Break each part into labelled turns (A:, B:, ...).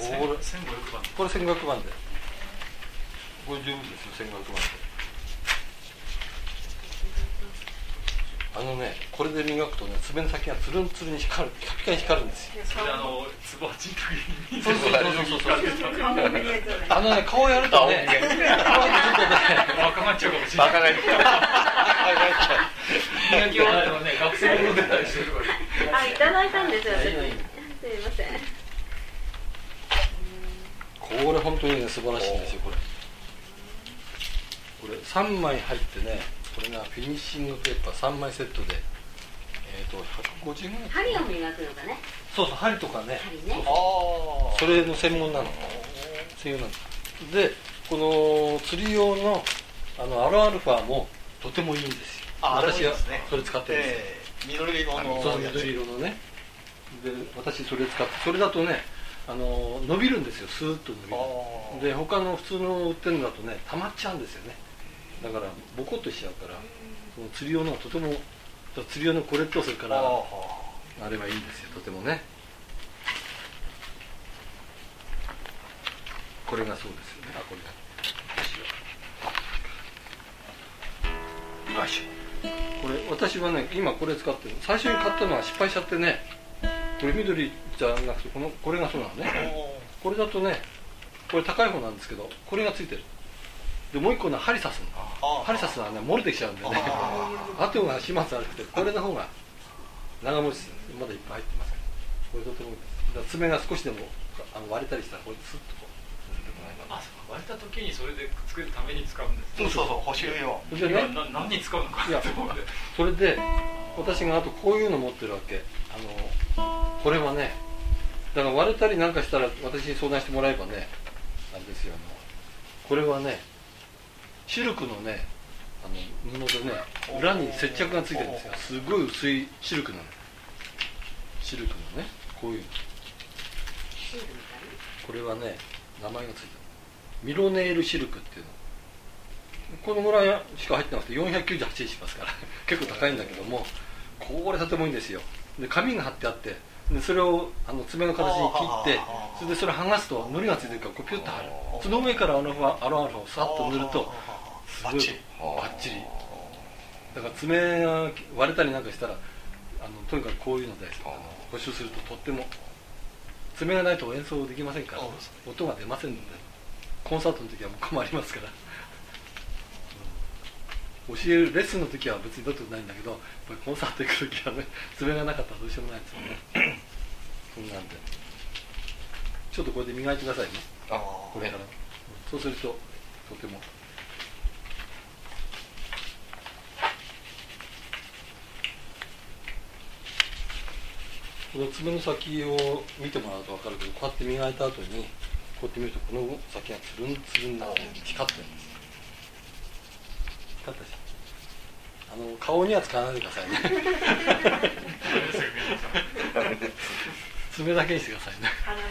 A: 1500番。
B: これ1500番で。これ十分ですよ、1500番で。これで磨くとね、爪の先がつるんつるに光る、ピカピカに光るんですよ。
A: それつぼ八の時に。
B: そう。顔やるとね、
A: 若返っちゃうかもしれない。磨き終わってもね、学生も出たりしてるから。
C: いただいたんですよ、私。すいません。
B: これ本当にね、素晴らしいんですよ、これ3枚入ってね、これがフィニッシングペーパー3枚セットで150ぐらい。
C: 針を磨くのかね。
B: そう、針とかね。
C: 針ね。
B: それの専門なの。専用なの。で、この釣り用のアロアルファもとてもいいんですよ。私はそれ使ってるんですよ。
D: 緑色の。
B: そう、緑色のね。で、私それ使って、それだとね、伸びるんですよ、スーッと伸びる。で、他の普通の売ってるのだとね、溜まっちゃうんですよね。だからボコッとしちゃうから、その釣り用のはとても、釣り用のこれとそれからあればいいんですよ、とてもね。これがそうですよね。これがよいしょ。これ私はね、今これ使ってる。最初に買ったのは失敗しちゃってね、これ緑じゃなくてこれがそうなのね。これだとね、これ高い方なんですけど、これがついてる。でもう一個の針刺すの。針刺すのはね、漏れてきちゃうんでね、後が始末悪くて、これの方が長持ちするんです。まだいっぱい入ってますけど、これとてもいいです。爪が少しでも割れたりしたら、これスッとこ
A: う割れた時にそれでくっつけるために使うんです。
D: そう、補修用。
A: でね、何に使うのかなって思って。
B: それで私があとこういうの持ってるわけ。これはね、だから割れたりなんかしたら私に相談してもらえばね、あれですよ、これはね、シルクのね、布でね、裏に接着がついてるんですよ。すごい薄いシルクなの。シルクのね、こういうの。これはね、名前がついてる。ミロネールシルクっていうの。このぐらいしか入ってなくて498円しますから結構高いんだけども、これとてもいいんですよ。で、紙が貼ってあって、でそれを爪の形に切って、それでそれ剥がすと糊がついてるからこうピュッと貼る。その上からアロアルファをさっと塗るとすごいバッチリ。だから爪が割れたりなんかしたらとにかくこういうので補修するととっても、爪がないと演奏できませんから、音が出ませんので、コンサートの時はもう困りますから、教えるレッスンの時は別にどうってことないんだけど、やっぱりコンサート行く時はね、爪がなかったらどうしようもないですよね。そんなんでちょっとこれで磨いてくださいね、これから。そうするととてもこの爪の先を見てもらうと分かるけど、こうやって磨いた後にこうやって見ると、この先がつるんつるんになって光ってるんです。光ったでしょ。顔には使わないでくださいね爪だけにしてくださいね。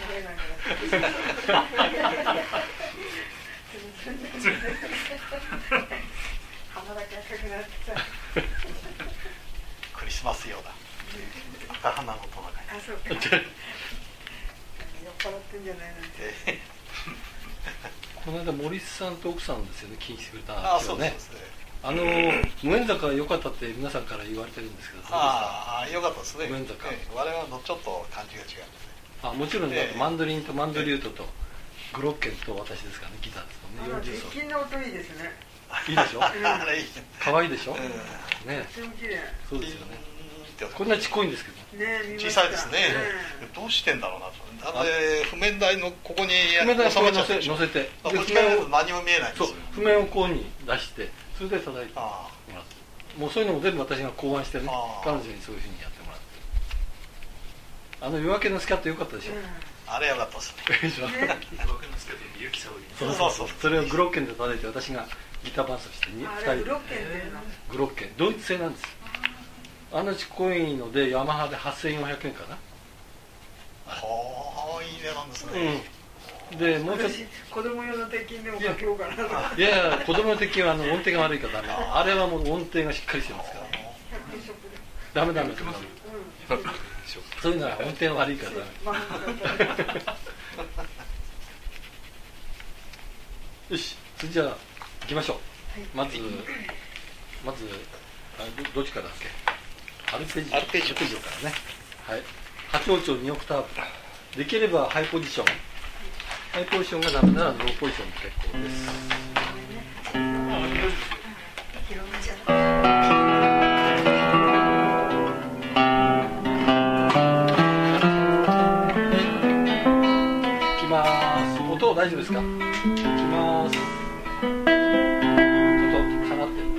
E: 鼻だけ赤くなってさ
D: クリスマス用だ。赤花のトナカイ。
E: そうか酔っ払ってんじゃないなんて
B: この間森さんと奥さんですよね、聞いてくれたんですよね。無縁坂良かったって皆さんから言われてるんですけど、
D: 良かったですね。
B: 無縁坂、
D: 我々のちょっと感じが違うんですね。
B: もちろんマンドリンとマンドリュートとグロッケンと私ですからね、ギターですもんね。
E: 鉄琴の音いいですね。
B: いいでしょ。可愛いでしょ。ね。
E: とても綺麗。
B: そうですよね。こんなちっこいんですけど。
D: 小さいですね。どうしてんだろうなと。譜面台のここに
B: 譜面台を乗せて、
D: 何も見えないんですよ。
B: 譜面をこうに出して、それで叩いてもらって、もうそういうのも全部私が考案してね、彼女にそういうふうにやってもらって。夜明けのスキャット良かったでしょ。
D: あれ良かったですね。
B: そう、それをグロッケンで叩いて、私がギター伴奏して2人で。
E: グロッケンっていうの？
B: グロッケン、ドイツ製なんですよ。ちっこいのでヤマハで8400円かな。
D: いい値段ですね。
B: でもうちょっと
E: 子供用の鉄琴でもかけようかな。
B: いや子供の鉄琴は音程が悪いからダメ。あれはもう音程がしっかりしてますからダメ。そういうのは音程が悪いからダメ。 よし、じゃあ行きましょう。まずどっちからだっけ？アルペジオからね。はい。8音調2オクターブ。できればハイポジション。ハイポジションがダメならローポジションも結構です。
E: 広めちゃった
B: いきます。音大丈夫ですか？いきます。ちょっと下がってる。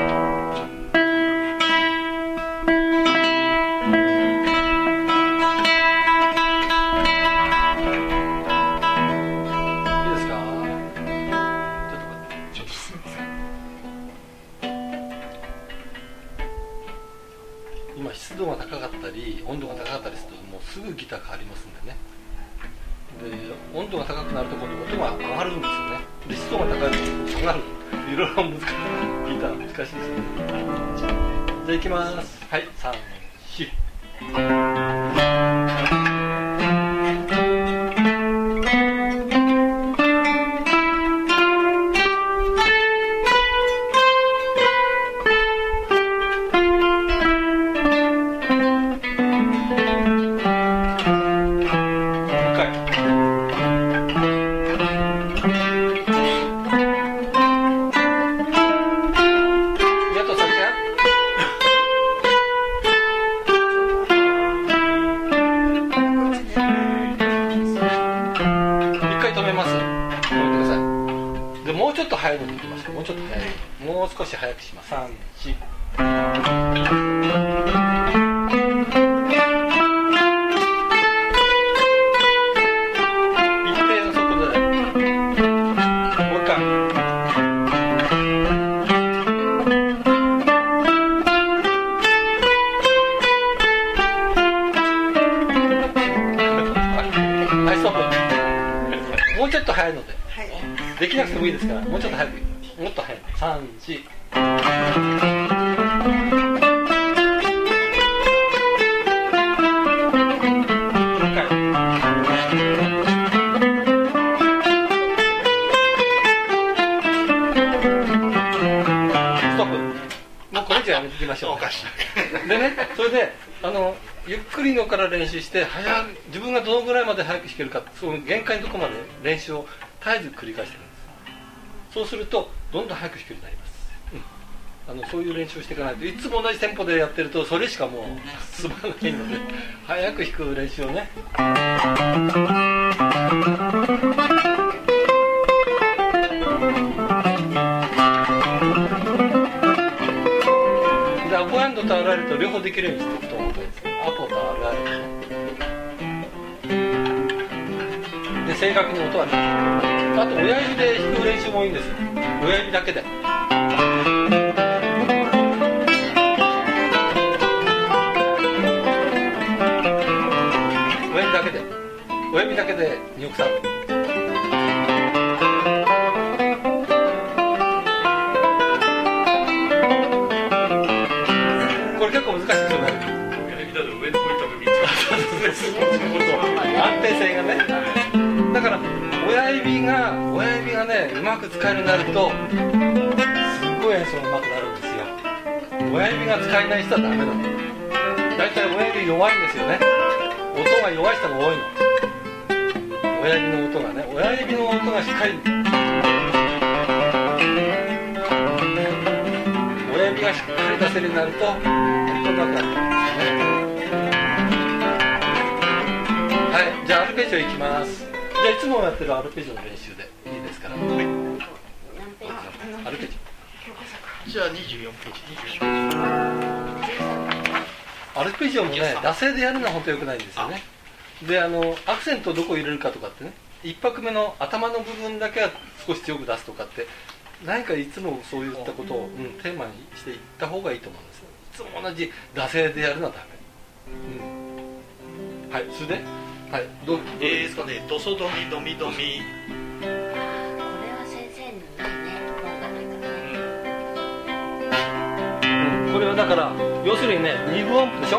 B: 今湿度が高かったり温度が高かったりするともうすぐギター変わりますんでね。で温度が高くなると今度音が上がるんですよね。で湿度が高いと下がる。いろいろ難しい。ギター難しいですね。じゃあいきます。はい、3、4。もうちょっと早いのでいきます。もうちょっと早い。もう少し早くします。3、4。一定の速度で。もう一回。はい、ストップ。もうちょっと早いので。できなくてもいいですから、もうちょっと早く、もっと早い。3、4。ストップ。もうこれじゃやめていきましょう。でね、それでゆっくりのから練習して自分がどのぐらいまで早く弾けるか、その限界のところまで練習を絶えず繰り返してるんです。そうするとどんどん早く弾けるようになります。そういう練習をしていかないと、いつも同じテンポでやってるとそれしかもう進まないので、早く弾く練習をね。でアポアンドとアライルと両方できるようにしていくと思うんです。アポとアライルで正確に音はね。あと親指で弾く練習もいいんですよ。親指だけで。親指だけで2オクターブ。これ結構難しいですよね。
A: 親指だと上のポイントが3つ
B: 安定性がね。だから親指がねうまく使えるようになるとすっごい演奏がうまくなるんですよ。親指が使えない人はダメなの。だいたい親指弱いんですよね。音が弱い人が多いの。親指の音がね、親指の音がしっかり親指がしっかり出せるようになると本当になくなるんですね。はい、じゃあアルペジオいきます。じゃあいつもやってるアルペジオの練習でいいですから。はい、アルペジオ。
D: じゃあ24ページ。
B: アルペジオもね、惰性でやるのは本当に良くないんですよね。でアクセントをどこ入れるかとかってね、一拍目の頭の部分だけは少し強く出すとかって何かいつもそういったことを、テーマにしていった方がいいと思うんですよ。いつも同じ惰性でやるのはダメ。はい、それではいどうですかね。
D: ドソドミドミドミ。
C: これは先生のないねところがないからね。
B: これはだから要するにね2分音符でしょ。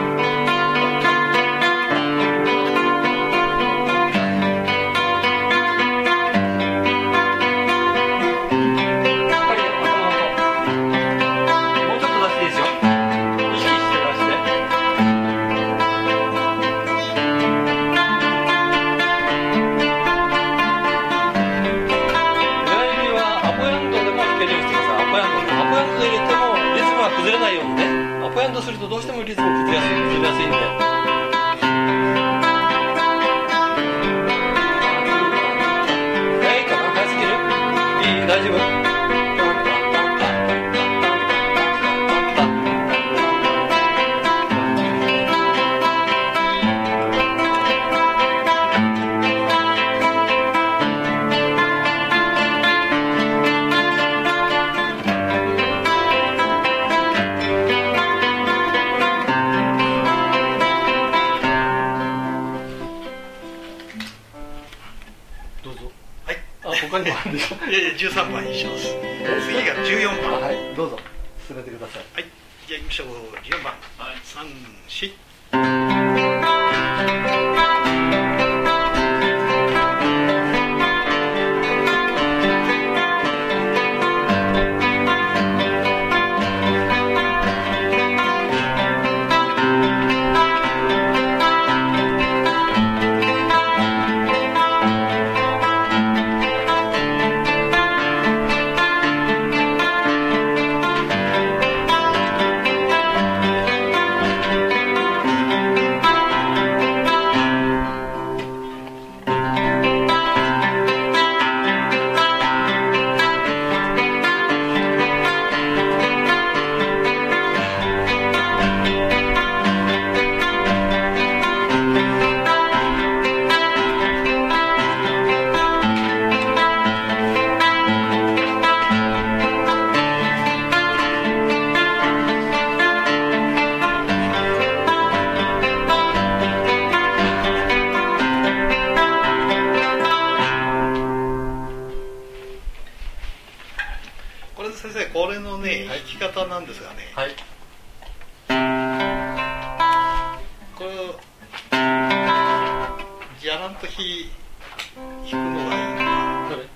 B: 崩れないようにね、アップアンドするとどうしてもリズム崩れやすいんで。早いかな？早すぎる？いい？大丈夫？他にもあるんでしょ。
D: いやいや、13番一緒です。次が14番。
B: はい、どうぞ進めてください。
D: はい、じゃあ行きましょう。14番、はい、3、4。先生、これのね、弾き方なんですがね、
B: はい、
D: これをじゃらんと弾くのがいいのか。
B: どれ？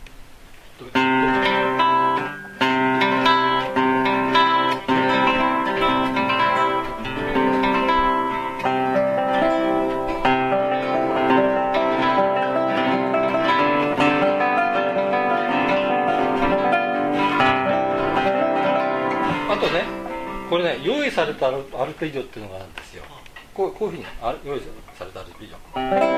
B: あとね、これね、用意されたアルペジオっていうのがあるんですよ。こういうふうに用意されたアルペジオ。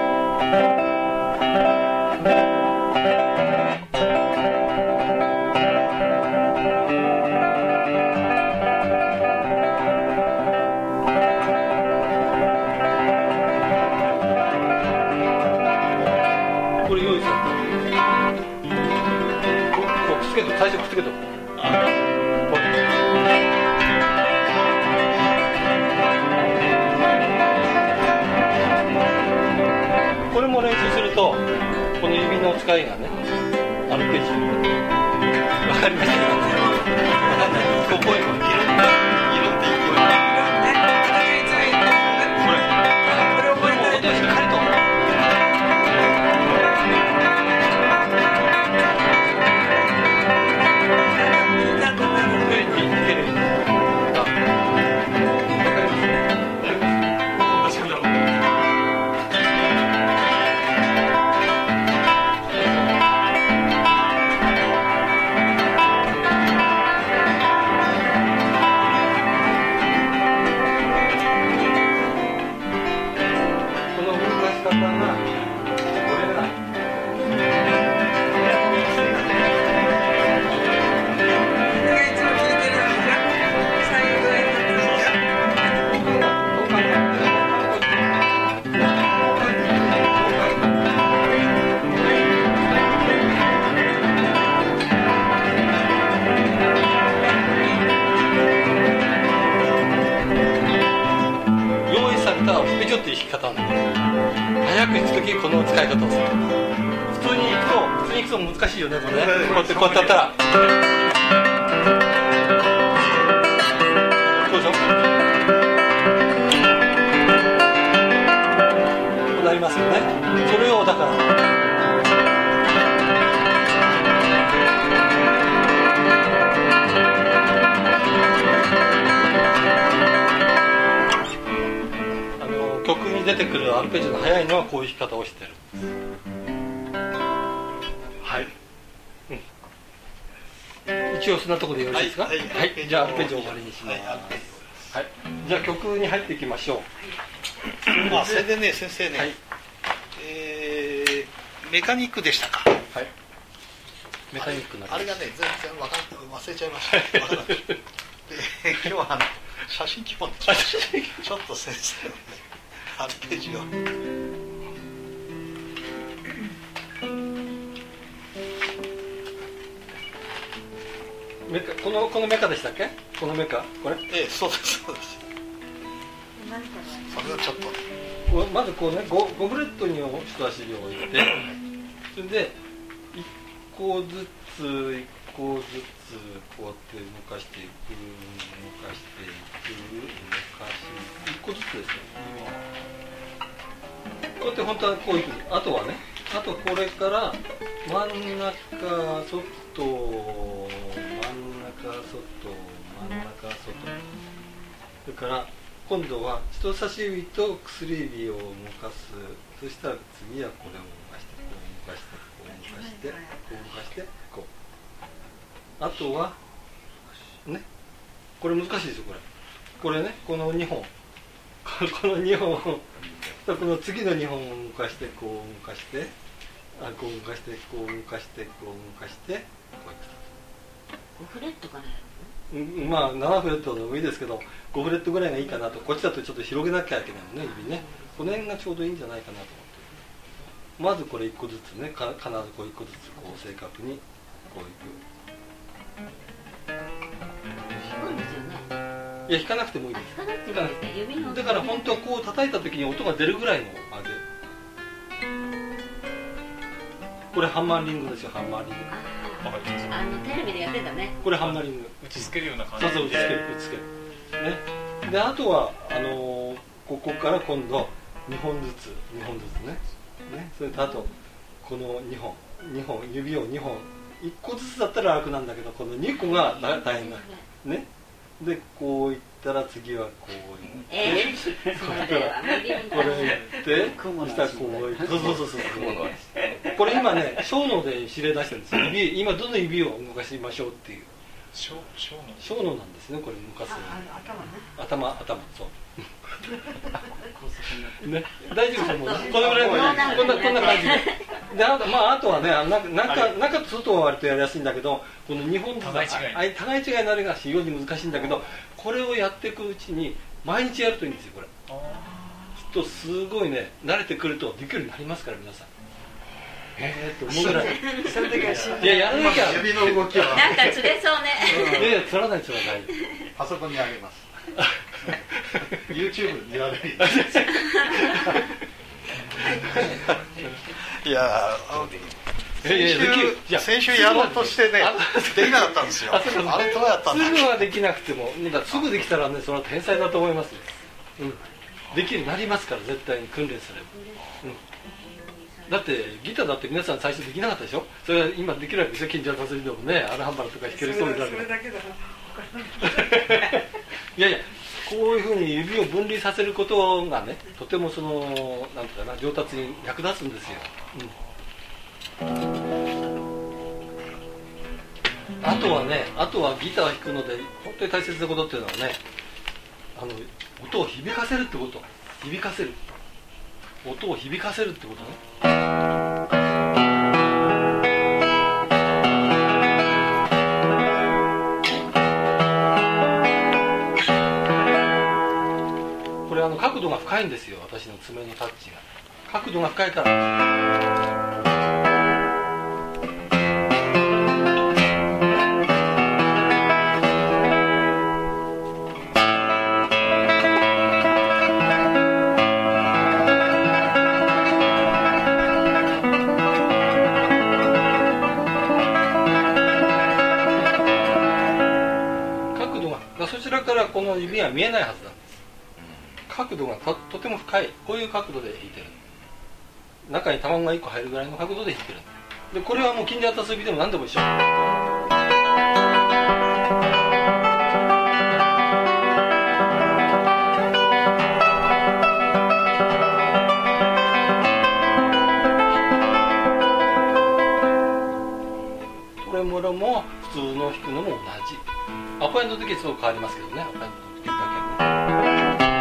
B: これ用意された。こうくっつけて、最初くっつけておく。これも練習すると、この指の使いがね、アルペジオ。わかりましたか？わかんない。ここへも色っていく。これを音をしっかりと。 この使い方をする。普通に行くと難しいよねこれね。こうやってやったらどうでしょう。こうなりますよね。それをだから曲に出てくるアルペジオの速いのはこういう弾き方をしてる。はい、一応そんなところでよろしいですか。はい、じゃあアルペジオ終わりにします。はい、じゃあ曲に入っていきましょう。
D: それでね先生ね、メカニックでしたか。
B: はい、メカニックな
D: あれがね全然忘れちゃいました。で今日は写真機持ってきましたちょっと先生のねアルペジオ
B: このメカでしたっけ。このメカこれ。
D: そうですそうです。それはちょっと
B: まずこうね 5フレットに人差し指を置いて、それで1個ずつ1個ずつこうやって動かしていく動かしていく1個ずつですよ。こうやって本当はこういく。あとはね、あとこれから真ん中外真ん中外それから今度は人差し指と薬指を動かす。そしたら次はこれを動かしてこう動かしてこう動かしてこう動かしてこう。あとはね、これ難しいですよこれね、この2本この2本この次の2本を動かしてこう動かしてこう動かしてこう動かしてこう動かしてこう
C: 5フレットかな。
B: まあ7フレットでもいいですけど5フレットぐらいがいいかなと。こっちだとちょっと広げなきゃいけないのね指ね。この辺がちょうどいいんじゃないかなと思って。まずこれ1個ずつね、必ずこう1個ずつこう正確にこういく。
C: 弾くんですよね。
B: いや弾かなくてもいいです。
C: 弾かなくてもいいですね。指の
B: だから本当はこう叩いた時に音が出るぐらいのあれ。これハンマーリングですよ。ハンマーリング。
C: テレビでやってたね。
B: これハンマーリング。
A: 打ちつけるような感じで。
B: そう打ちつけるね。であとはここから今度2本ずつね。それとあとこの2本指を2本1個ずつだったら楽なんだけど、この2個が大変だね。でこういったら次はこういってこれやってそしたらこういってそうこれ今ね小脳で指令出してるんですよ。今どの指を動かしましょうっていう小脳なんですね。これ動かす頭そうね、大丈夫ですもうこのぐらいこんな感じであとはね中と外は割とやりやすいんだけど、この2本ずつ互い違いになるのが非常に難しいんだけど、これをやっていくうちに毎日やるといいんですよ。これとすごいね慣れてくるとできるようになりますから皆さん。と思うぐらい。
E: その時は
B: やらなきゃ
D: 指の動きは
C: なんか釣れそうね。
B: いや釣らない。
D: パソコンにあげます。YouTube 見られる。いや先週やろうとしてねできなかったんですよ。あれどうやったんだ。
B: すぐはできなくてもすぐできたらねそれは天才だと思いますよ。できるようになりますから絶対に訓練すれば。だってギターだって皆さん最初できなかったでしょ。それは今できるわけですよ。近所の祭りでもねアルハンバラとか弾ける人もいるわけだ。いやこういうふうに指を分離させることがねとてもなんていうかな上達に役立つんですよ。あとはギターを弾くので本当に大切なことっていうのはね、音を響かせるってこと。音を響かせるってことね。これ角度が深いんですよ。私の爪のタッチが角度が深いから。 からこの指が見えないはずなんです。角度がとても深い、こういう角度で引いてる。中に卵が1個入るぐらいの角度で引いてる。でこれはもう近所当たす指でも何でも一緒。トレモロも普通の弾くのも同じ。アポエンドの時はちょっと変わりますけどね、アポエンドの時だけはね。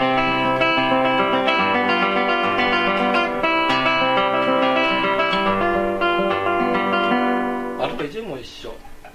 B: アルペジオも一緒。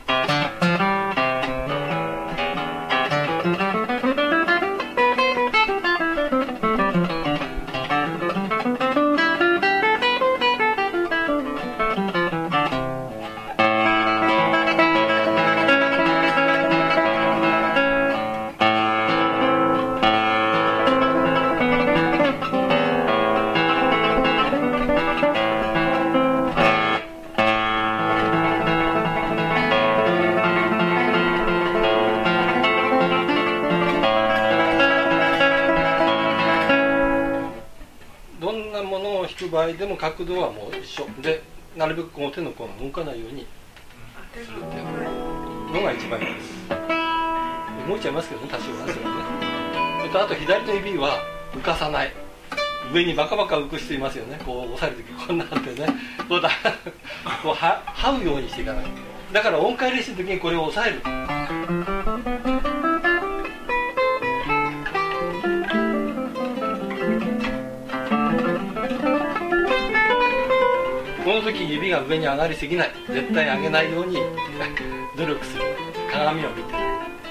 B: 場合でも角度はもう一緒で、なるべくこの手の甲が動かないようにするっていうのが一番いいです。動いちゃいますけどね、多少はね。それとあと左の指は浮かさない。上にバカバカ浮く人いますよね。こう押さえるときこんなってね、こう這うようにしていかない。だから音階練習のときにこれを押さえる。この時指が上に上がりすぎない、絶対上げないように努力する。鏡を見て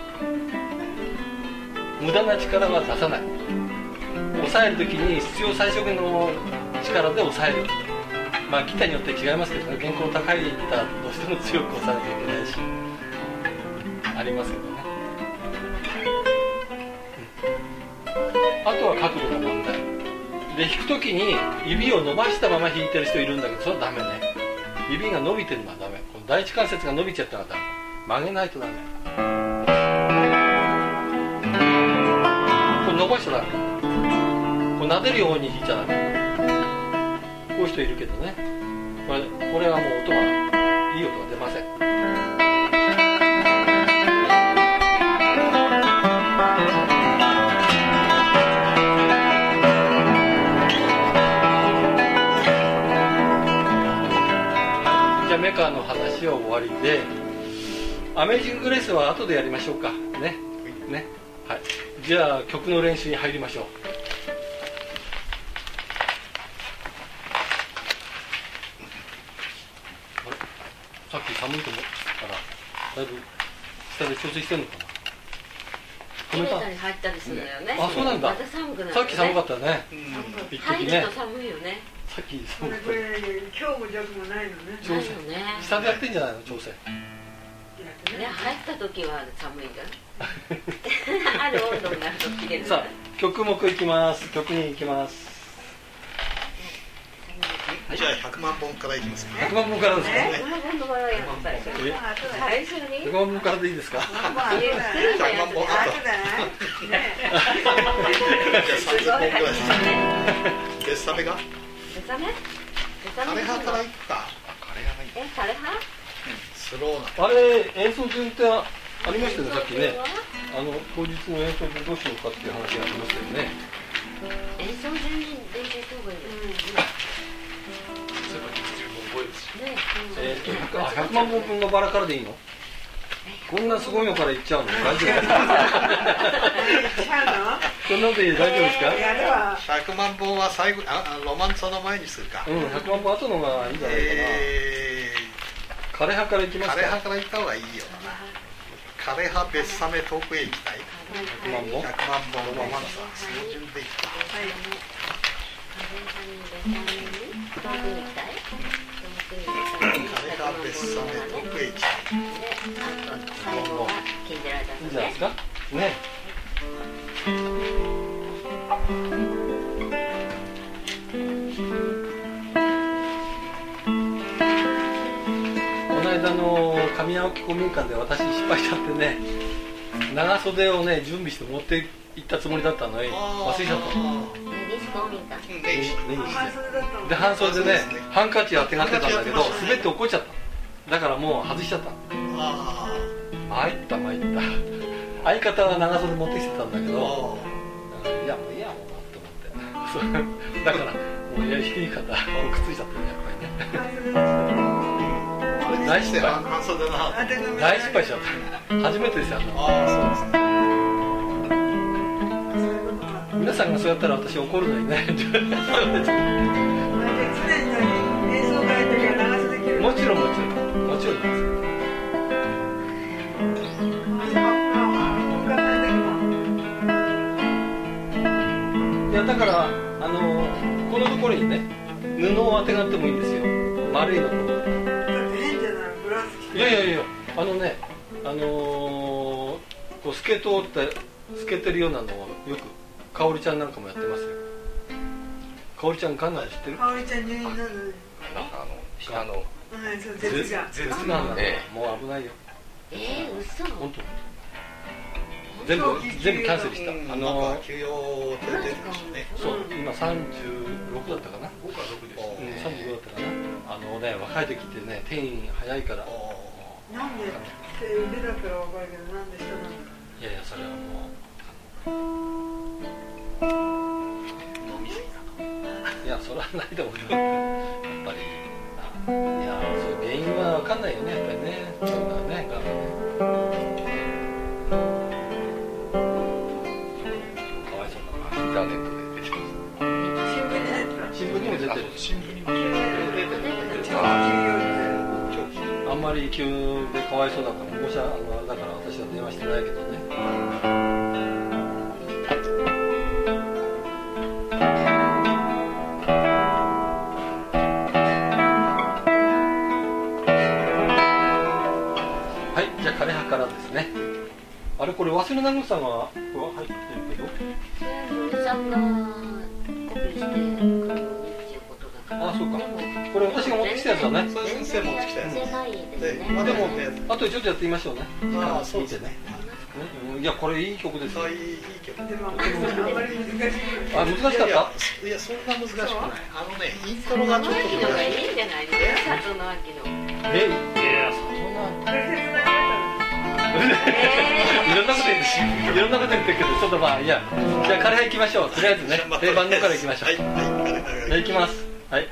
B: 無駄な力は出さない。押さえる時に必要最小限の力で押さえる。まあギターによって違いますけどね、弦高高いギターどうしても強く押さえなきゃいけないしありますけどね、あとは角度の問題で、弾くときに指を伸ばしたまま弾いてる人いるんだけど、それはダメね。指が伸びてるのはダメ。この第一関節が伸びちゃったらダメ。曲げないとダメ。これ伸ばしちゃダメ。これ撫でるように弾いちゃダメ。こういう人いるけどね、これはもう音がいい音が出ません。メカの話は終わりで、アメージング・グレースは後でやりましょうかね。ね、はい。じゃあ曲の練習に入りましょう。あれ、さっき寒いと思ったらだいぶ下で調整してんのかな。
C: 入れたり入ったりするのよね。
B: あ、そうなんだ。
C: また寒くなるね。
B: さっき寒かったね。
C: 入ると寒いよね。
B: さっき寒かった。
F: これ今日も弱もないのね。
B: 調整下でやってんじゃないの、調整。
C: ね、入った時は寒いんじゃん。ある温度になると切れる。
B: さあ曲目いきます。曲に行きます。
D: じゃあ100万本からいきますか。
B: 100万本からですか。
C: 100万本からやっぱり最初に
B: 100万本からでいいですか。
D: 100万本あと。じゃあ30本くらいですね。ベッサメが？
C: ベッサメ？
D: 枯れ葉からいくか。枯れ葉がいい。
C: 枯れ葉？
D: スローな。
B: あれ演奏順ってありましたよね、さっきね。当日の演奏順どうしようかっていう話がありましたよね。
C: 演奏順に練習した方がいいですね。
B: 100万本分のバラからでいいの？こんなすごいのからいっちゃうの？大丈夫ですか？そんなことで大丈夫ですか
D: ？100万本は最後、ロマンツァの前にするか。
B: 100万本後のがいいんじゃないかな。枯れ葉からいきますか？
D: 枯れ葉からいった方がいいよな。枯れ葉ベッサメ遠くへ行きたい。100万本ロマンツァ、その順でいった。枯れ葉ベッサメ遠くへ行きたい。
B: いいんじゃないですかね。この間の上青木公民館で私失敗しちゃってね、 長袖をね準備して持って行ったつもりだったのに忘れちゃったの。
C: 西公民館。
B: ネギして
F: 半袖だったの。
B: で半袖でね
D: そうですね
B: ハンカチ当てがってたんだけど
D: ハンカチやってましたね
B: 滑って落っこっちゃった。だからもう外しちゃった。
D: あ
B: 参った相方は長袖持ってきてたんだけ
D: ー
B: ど、
D: あ
B: いやもういいやもうと思ってそうだからもういや引き方くっついちゃってるねやっぱりね。
D: ー
B: 大失敗
D: 半袖だな。
B: 大失敗しちゃった初めてですよ。
D: ああそうですね。
B: 皆さんがそうやったら私怒るのにね
F: 常に演奏会の時は長袖着る。
B: もちろんですいやだからこのところにね布をあてがってもいいんですよ。丸いのこの
F: だって変じゃないブラウス着て。
B: いやこう透け通って透けてるようなのをよくかおりちゃんなんかもやってますよ。かおりちゃんガンナ知ってる？
F: かおりちゃん入院なのに。
G: なんか下の
F: はいそう絶が。
B: 絶なんだ、
G: え
B: もう危ないよ。
C: 嘘。
B: 本当。全部キャンセルした。
D: なんか休養って出てましたね。
B: そう今36だったかな。
A: 僕は6です
B: うん
A: ね。
B: 35だったかな。若い時ってね転院早いから。
F: なんでって腕だったら分かるけどなんで下なんだろう。
B: いやそれはも
D: 飲み過ぎたと。
B: ういやそれはないと思うよ。やっぱりいやそういう原因は分かんないよねやっぱりね。そういうのはねがんね。かわいそうだな。
G: インターネットで出てます
F: 新聞に入った。
B: 新聞にも出てる。
D: 新聞にも
B: あんまり急でかわいそうだから申し訳あれだから私は電話してないけどね。はいじゃあ枯葉からですね。あれこれ忘れなぐさがこれは入ってるけど。
C: それ森さんがコピーしてくるっていうことだから。
B: あそうか
C: でも
B: これ私が持ってきたやつだね。
D: それ先生持ってきたやつ
C: 全然ないです
D: で
C: ね。
B: でも
D: あ
B: あとちょっとやってみましょうね。
D: ああそうですね。
B: いやこれいい曲ですよ。
D: いい曲。
F: でもあんまり難しい。
B: あ難しかった。
D: いやそんな難しくない。イントロがちょっと
C: 秋のがいいんじゃないですか。里の秋の。
B: いやそんな。
F: これ切なかった
B: いろんなこと言っていろんなこと言ってるけどちょっとまあいやじゃあ枯葉行きましょう。とりあえずね定番のから行きましょう。
D: はい
B: じゃあ行きます。はい。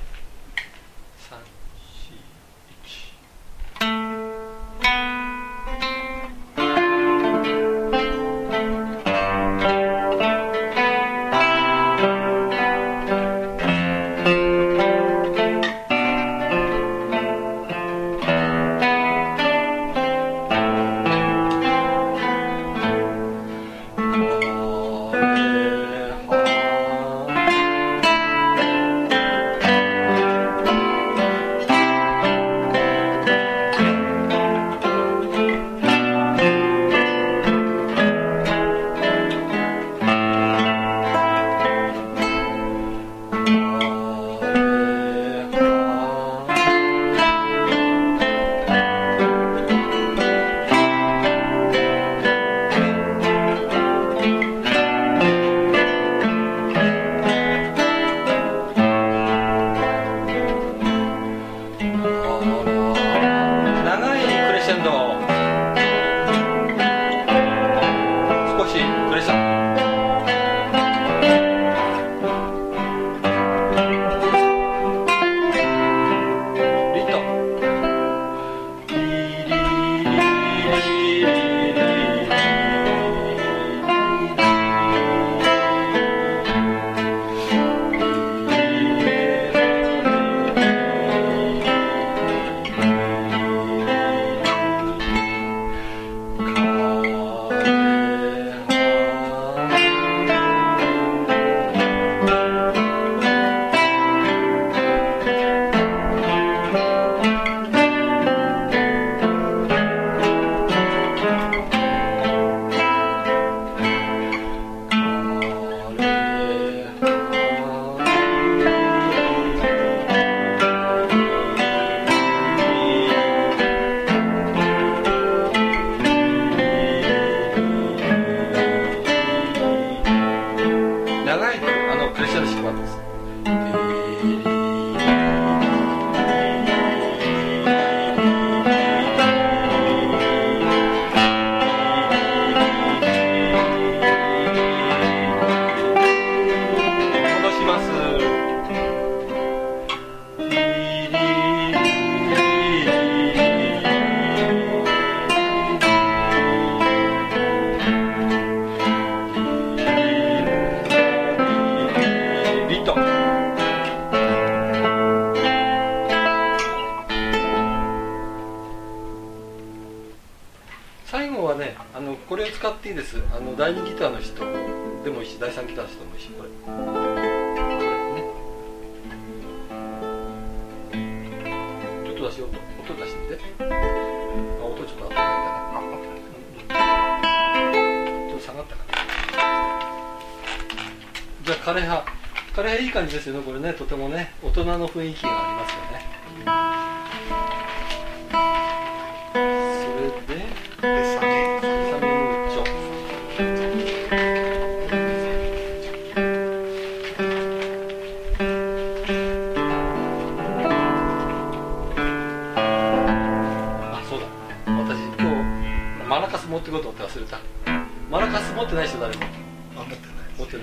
B: 最後はね、これを使っていいです。第2ギターの人でもいいし、第3ギターの人もいいし、これね。ちょっと出し音出してみて。音ちょっと後でないかな。ちょっと下がったかな。じゃあ枯葉いい感じですよね、これね。とてもね、大人の雰囲気がありますよね。それで
D: サメ
B: ムーチョ。あ、そうだ、私今日マラカス持ってこうと思って忘れた。マラカス持ってない人誰も。持ってない。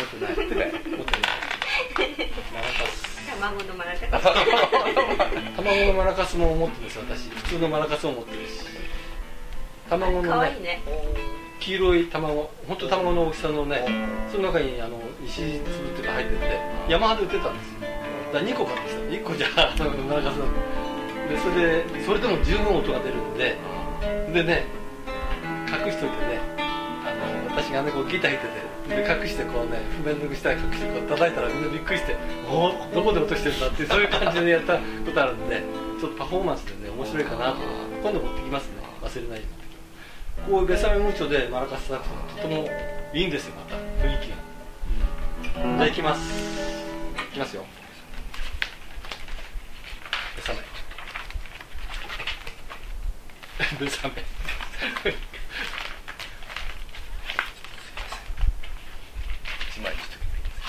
B: マラカス。
C: 卵のマラカス。
B: 卵のマラカスも持ってるんですよ、私。普通のマラカスも持ってるし。卵のね、
C: かわいいね。
B: 黄色い卵、本当卵の大きさのね、その中に石粒っていうか入ってて、ヤマハで売ってたんですよ。だから2個買ってきた。1個じゃマラカスなんで、それでも十分音が出るんで、でね、隠しといてね、私がねこうギター弾いてて。で隠してこうね、譜面の下に隠してこう叩いたらみんなびっくりして「おお、どこで落としてるんだ」ってそういう感じでやったことあるんで、ちょっとパフォーマンスでね面白いかなと。今度持ってきますね、忘れないように。こういうベサメムーチョでマラカスサックスがとてもいいんですよ、また雰囲気が。じゃあいきます。いきますよ。ベサメベサメ
G: 1枚にして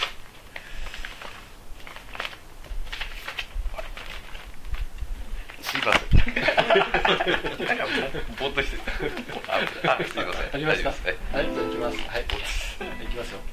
G: すいません。なんかぼーっとしてあ、すいません。
B: ありました。
G: 大丈夫ですね。
B: はい、じゃあいきます。はい、いきますよ。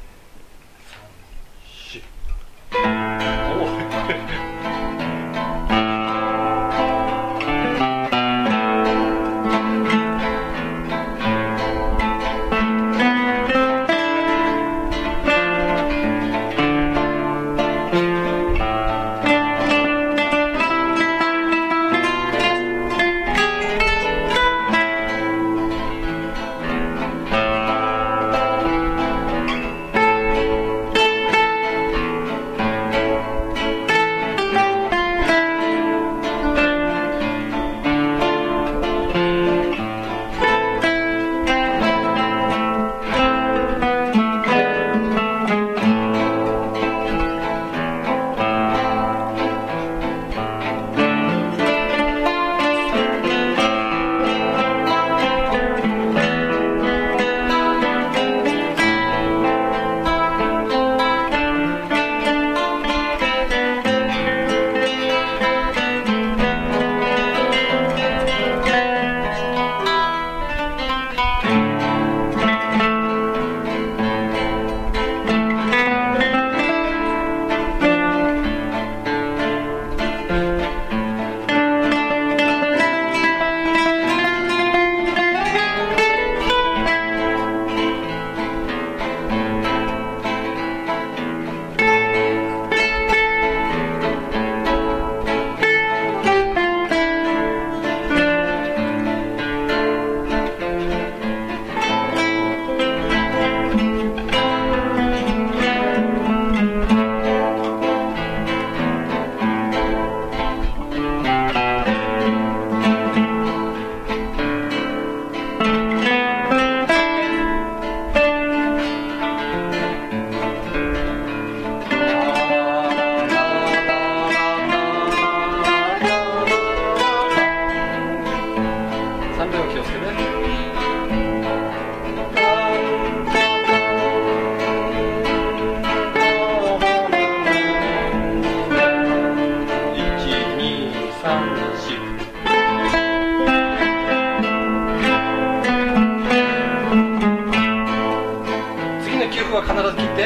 B: は必ず切って。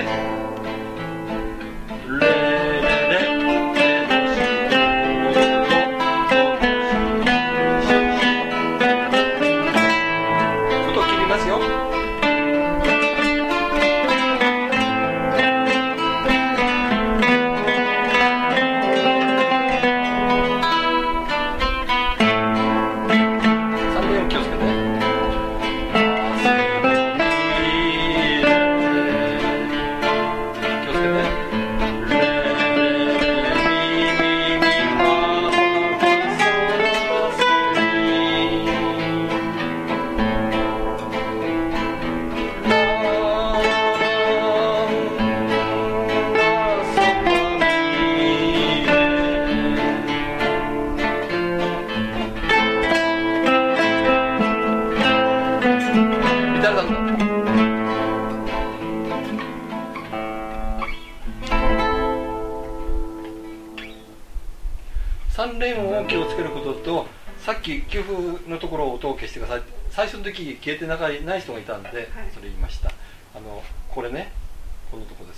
B: レレレ音を切りますよ。3連を気をつけて。 と、さっき給付のところを音を消してください。最初の時消えてない人がいたんで、それ言いました。これね、このとこです。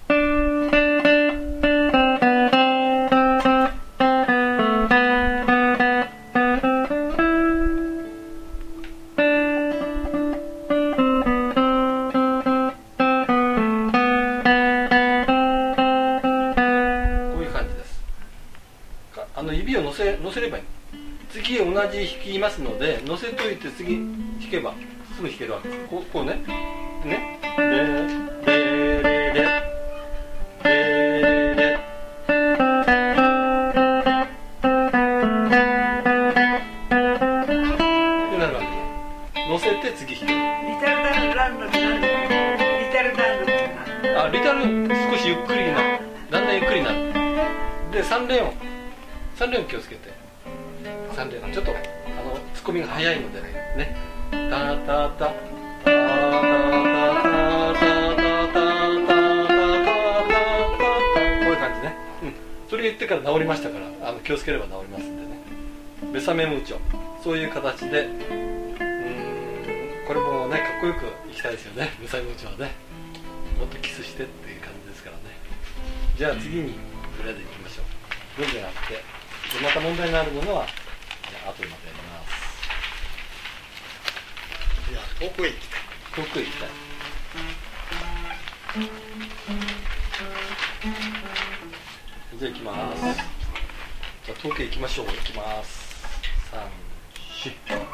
B: 指を乗せればいい。次同じ弾きますので、乗せといて次弾けばすぐ弾けるわけです。こうね、ね、レレレレレレレってなるわけです。乗せて次弾ける。
F: リタルランドって何？リタルランドって何？
B: リタル少しゆっくりになる。だんだんゆっくりになる。で3連音気をつけて。3連音ちょっとツッコミが早いのでね。タタタタタタタタタタタこういう感じね。それ言ってから治りましたから気をつければ治りますんでね。ベサメムーチョ、そういう形でこれもねかっこよくいきたいですよね。ベサメムーチョはね、もっとキスしてっていう感じですからね。じゃあ次にとりあえずいきましょう。文字があってでまた問題になるものは後でまたやります。
D: いや遠くへ行きたい。
B: 遠くへ行きたい。じゃあ行きます。じゃあ遠くへ行きましょう。行きます。3、4。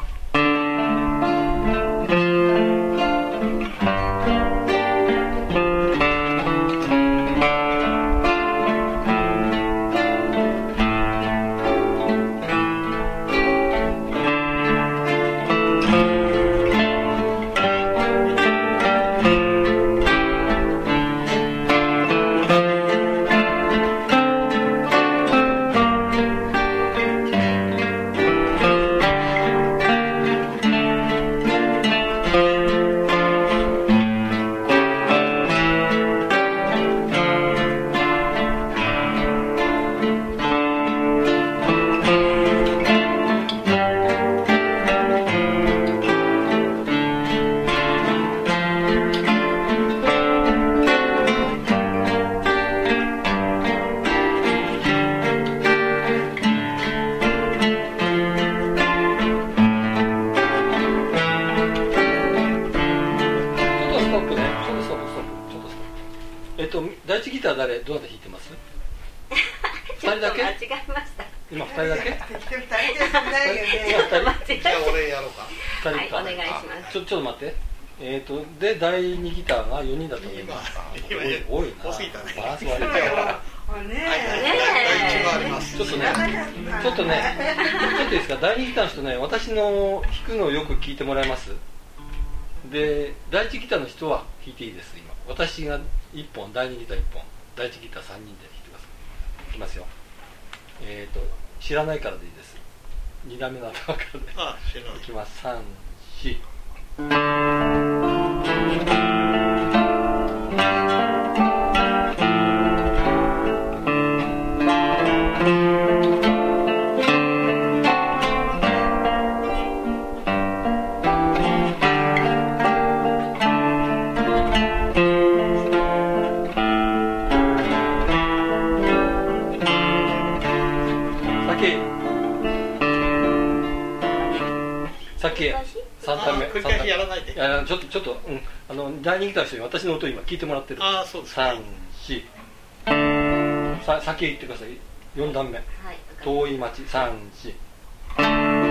B: 第一ギター誰どうやって弾いてます？2人だけ？
C: 間違えました。
B: 今2人だけ？
F: 2人じゃないよね。
D: じゃあ俺やろうか。
B: 2人か。
C: はい、お願いします。
B: ちょっと待って。で第2ギターが4人だと思います。多いな。
D: 多すぎたね。
B: バランス悪い。
F: ね
B: ちょっとね、いいですか。第2ギターの人ね、私の弾くのをよく聞いてもらえます？で第1ギターの人は弾いていいです。今私が1本、第2ギター1本、第1ギター3人で弾いてください。いきますよ。知らないからでいいです。2段目の頭からで。
D: 知らない。
B: いきます。3、4。さっき3段目
D: 繰り返しやらないで。
B: ちょっと、第2ギターの人に私の音を今聞いてもらってる。
D: そうです。
B: 3、4。先へ行ってください。4段目。遠い町。3、4。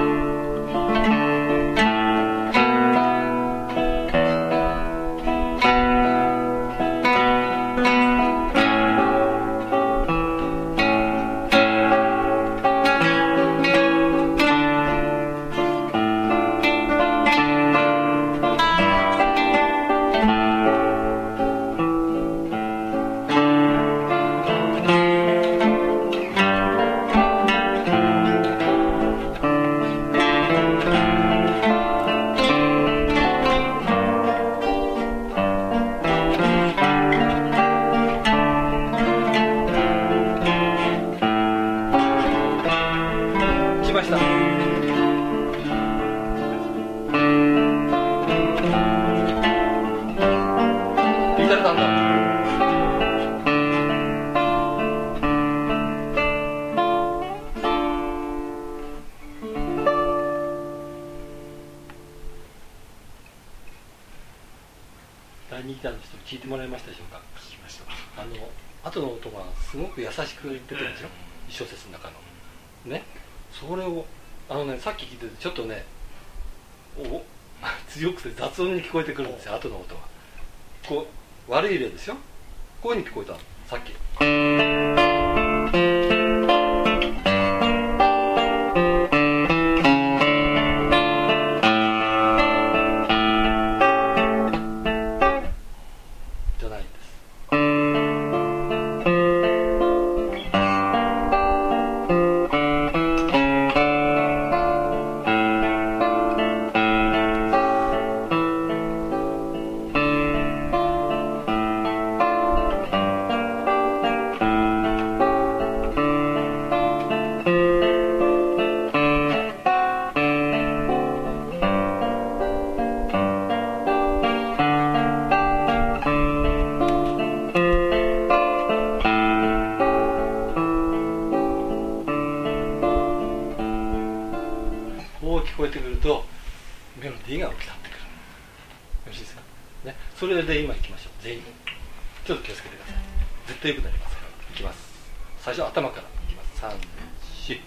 B: 第2ギターの人聞いてもらいましたでしょうか。
D: 聞きました。
B: 後の音がすごく優しく出てるでしょ、一小節の中のね。それをさっき聞いててちょっとね強くて雑音に聞こえてくるんですよ、後の音が。こう悪い例ですよ、こういう風に聞こえたのさっき。聞こえてくるとメロディーが浮き立ってくる。よろしいですかね。それで今行きましょう。全員ちょっと気をつけてください。絶対良くなりますから。いきます。最初頭からいきます。3、4。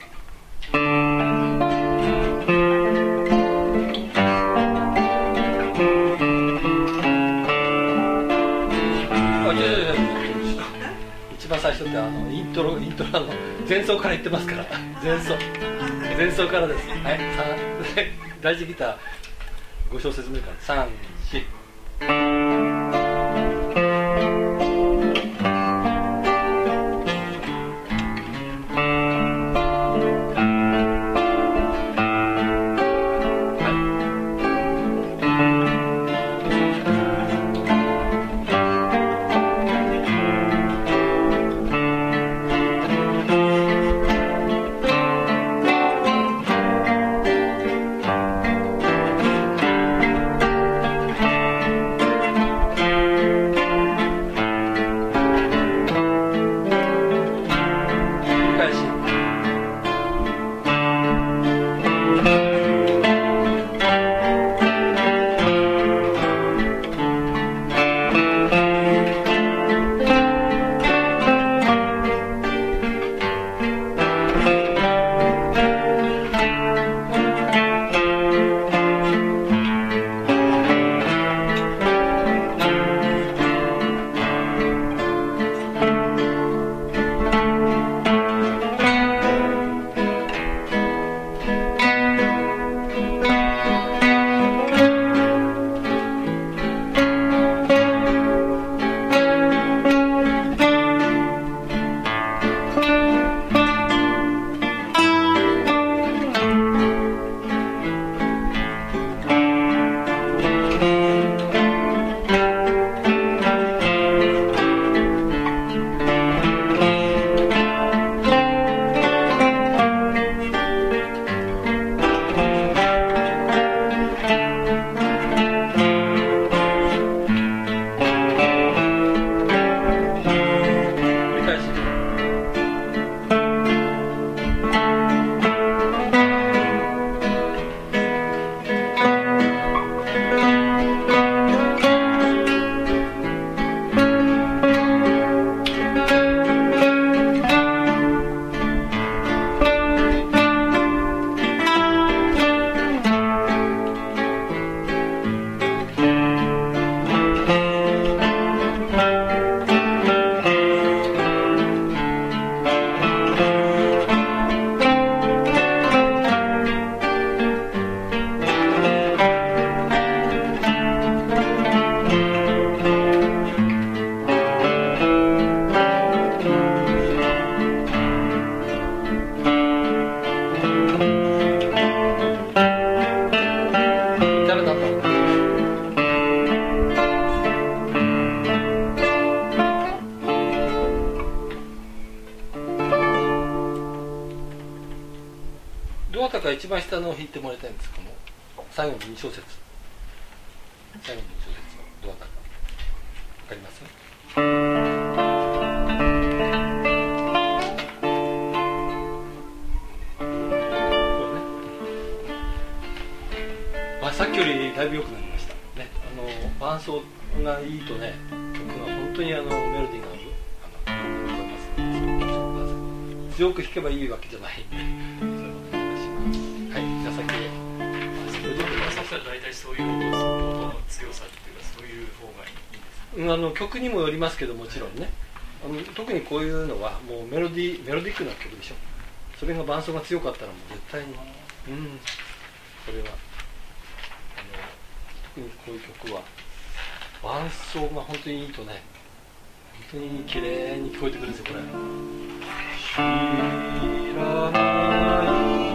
B: 一番最初ってイントロ前奏から言ってますから。前奏からです。はい、第一ギター5小節目から3、4。どなたか一番下のを弾いてもらいたいんです。この最後の2小節、最後の2小節のどなたか分かります？そうね。さっきよりだいぶ良くなりましたね。 伴奏がいいとね、曲が本当にメロディーが残ります。強く弾けばいいわけじゃないんで、それをお願いします。はい、じゃあ先へ。
A: そしたら大体そういう音の強さっていうかそういう方がいいんですか？
B: 曲にもよりますけど、もちろんね、特にこういうのはもうメロディックな曲でしょ。それが伴奏が強かったらもう絶対に、これは特にこういう曲は伴奏が本当にいいとね、本当に綺麗に聞こえてくるんですよ、これ。知らない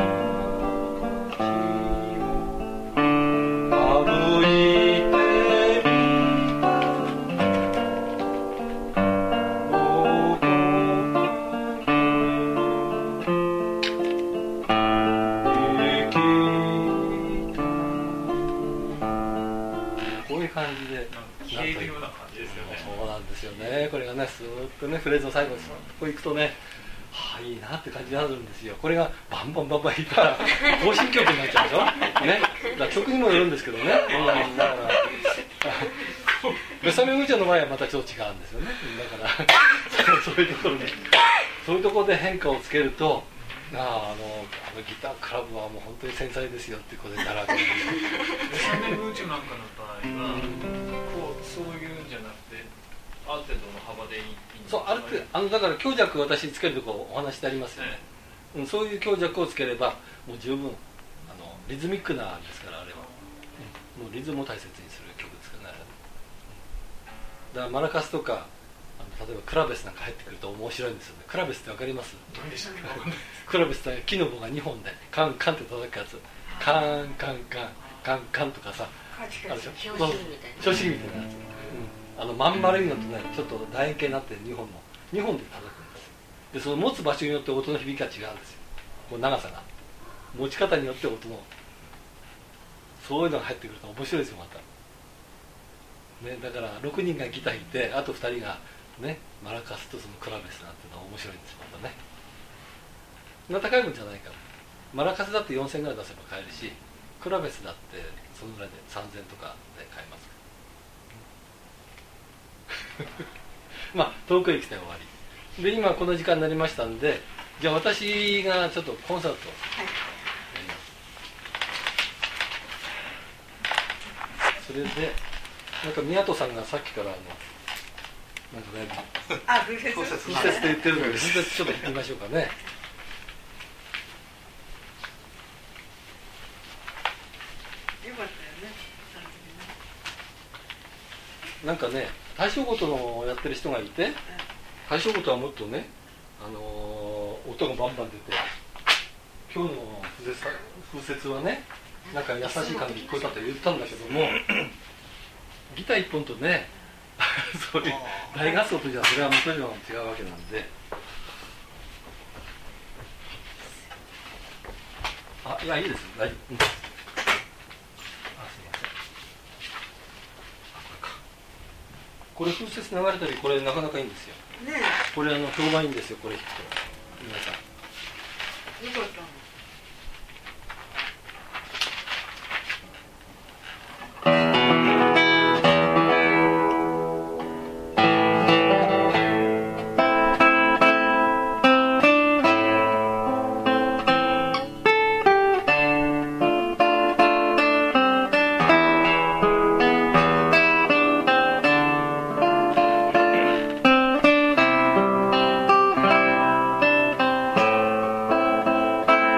A: 消えるような感じですよね。
B: そうなんですよね。これがね、スーッとね、フレーズの最後にスーッとこういくとね、いいなって感じになるんですよ。これがバンバンバンバンいったら行進曲になっちゃうでしょ。ね、だから曲にもよるんですけどね。だからベサメムーチャの前はまたちょっと違うんですよね。だからそういうところで変化をつけると、ギタークラブはもう本当に繊細ですよっていうことになるわけです。
A: ベサメムーチャなんかの場合は、そういうんじゃなくて、ある程度の幅でいいんですか？
B: そう、ある程度だから強弱私つけるとこお話してありますよね。そういう強弱をつければもう十分リズミックなですから、あれは、もうリズムを大切にする曲ですからね。だからマラカスとか例えばクラベスなんか入ってくると面白いんですよね。クラベスってわかります？
A: 何でしたっけ？
B: クラベスって木の棒が2本でカンカンって叩くやつ、カンカンカンカンカンとかさ、あるでしょ。
C: 拍子木みたいな。
B: 拍子木みたいなやつ。まん丸いのとね、ちょっと楕円形になって2本で叩くんです。でその持つ場所によって音の響きが違うんですよ。こう長さが持ち方によって音のそういうのが入ってくると面白いですよ、またね。だから6人がギター弾いて、あと2人がね、マラカスとそのクラベスなんていうのは面白いんですよ、またね。そんな高いもんじゃないから、マラカスだって4000ぐらい出せば買えるし、クラベスだってそのぐらいで3000とかで買えますまあ遠くへ来て終わりで、今この時間になりましたんで、じゃあ私がちょっとコンサートをやります。それでなんか宮戸さんがさっきからなんかね、
F: 風雪
B: 風雪って言ってるので、風雪ちょっと言いましょうかね。
F: よかったよね。
B: なんかね、大正琴のやってる人がいて、大正琴はもっとね、音がバンバン出て、今日の風雪はね、なんか優しい感じ聞こえたと言ったんだけども、ギター一本とね、そういう大合奏とじゃそれはもともと違うわけなんで、いやいいです、大丈夫。これ風雪流れたり、これなかなかいいんですよ。
F: ね
B: これ評判いいんですよ、これ弾くと皆さん。
F: え、よかったの。
B: 「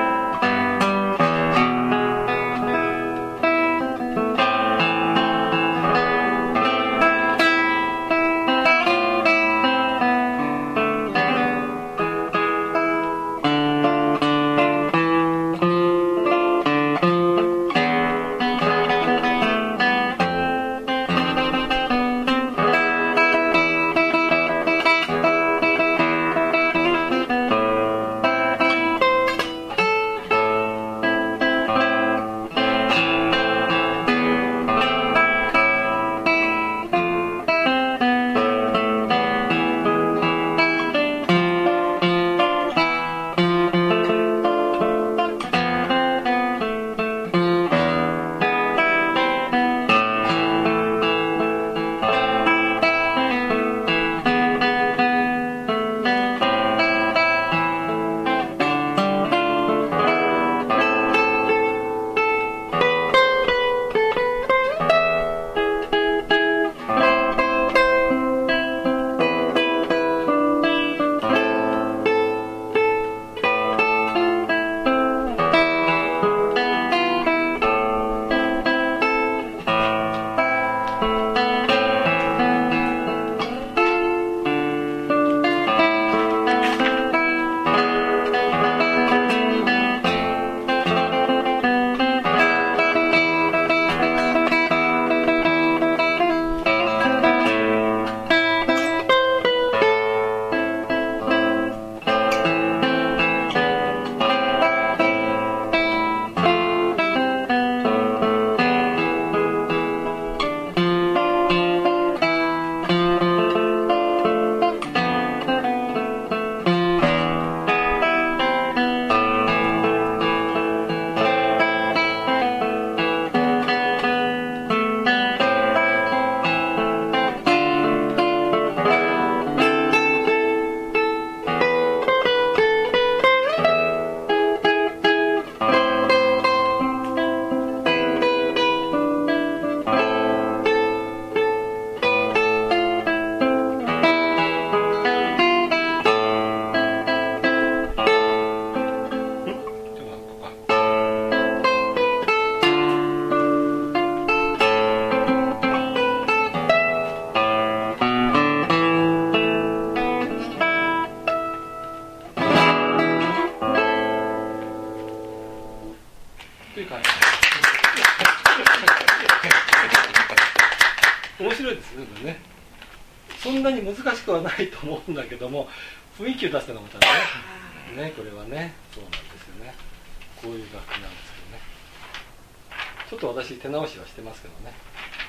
B: 面白いですよね。そんなに難しくはないと思うんだけども、雰囲気を出すのがまたね、これはね、そうなんですよね。こういう楽器なんですけどね。ちょっと私手直しはしてますけどね。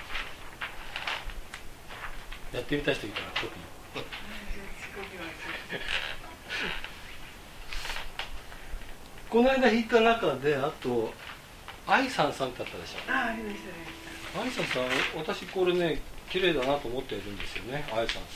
B: やってみたい人いたら特に。この間弾いた中で、あと愛さんさんってあったでしょ。
F: ありましたね。
B: 愛さんさん、私これね綺麗だなと思っているんですよね。愛さんさん、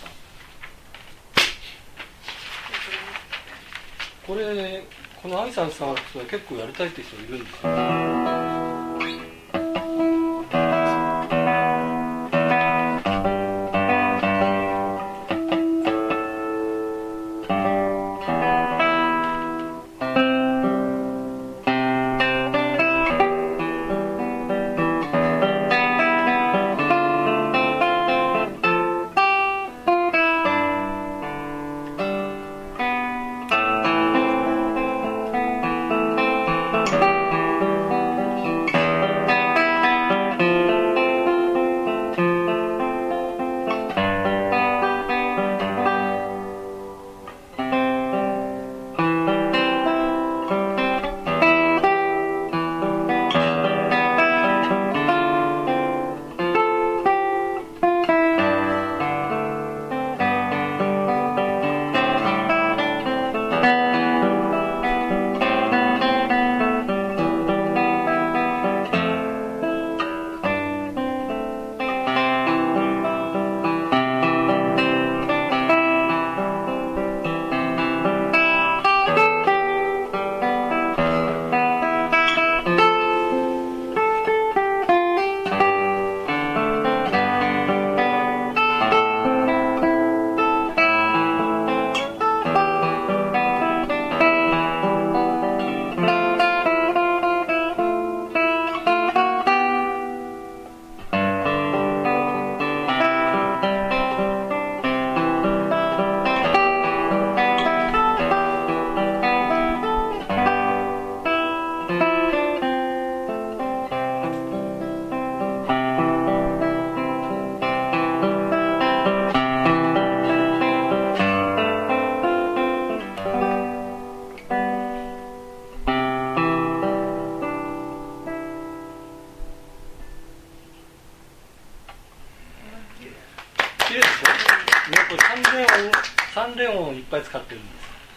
B: これ、この愛さんさんは結構やりたいって人いるんですよ。3連音をいっぱい使ってるんです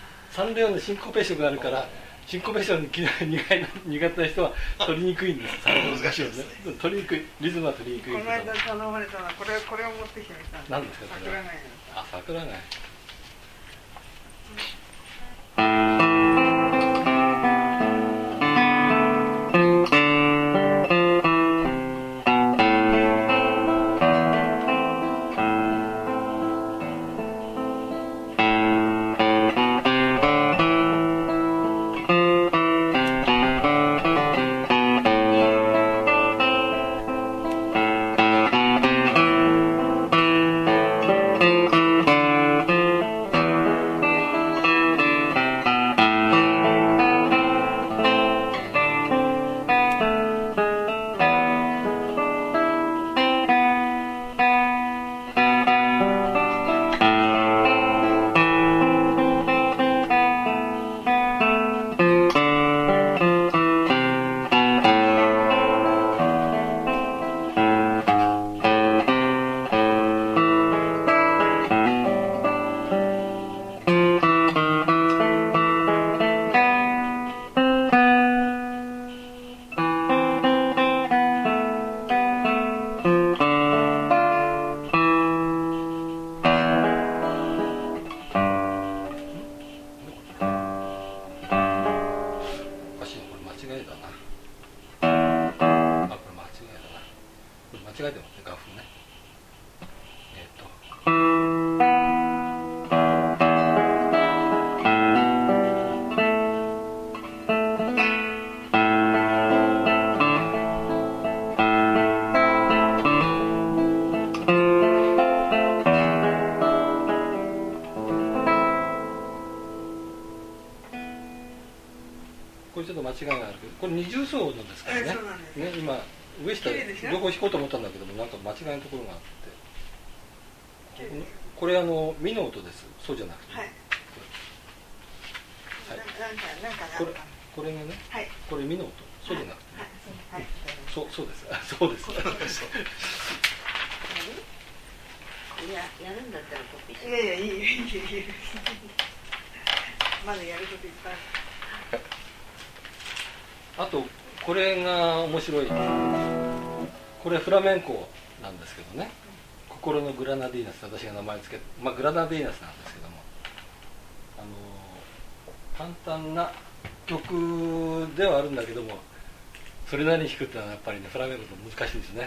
B: 。3連音でシンコペーションがあるから、シンコペーションに苦手な人は取りにくいんです。
D: 難しいですね。
B: 取りにくい、リズムは取りにくいけど。
F: この間頼まれたのはこれを持ってきてみたんです。
B: 何ですかそれは。
F: 桜貝。
B: あ、桜貝。間違えてますね、楽譜ね。これちょっと間違いがあるけど、これ二重奏嘘なんですからね。
F: そうなんです。
B: ね、今上下
F: 綺麗でしょ
B: 両方引こうと思ったんだけども、なんか間違いのところがあって、
F: 綺麗です。
B: これミの音です。そうじゃなくて、
F: はい。
B: はい
F: なんか
B: これがね、
F: はい。
B: これミの音、そうじゃなくて、
F: はい。
B: そうです。そうです。
C: やるんだったらコピーし
F: いやいやいいよいいよいいよ。まだやることいっぱいある。
B: あとこれが面白い。これフラメンコなんですけどね。心のグラナディーナス、私が名前つけて、グラナディーナスなんですけども、簡単な曲ではあるんだけども、それなりに弾くってのはやっぱりね、フラメンコと難しいですね。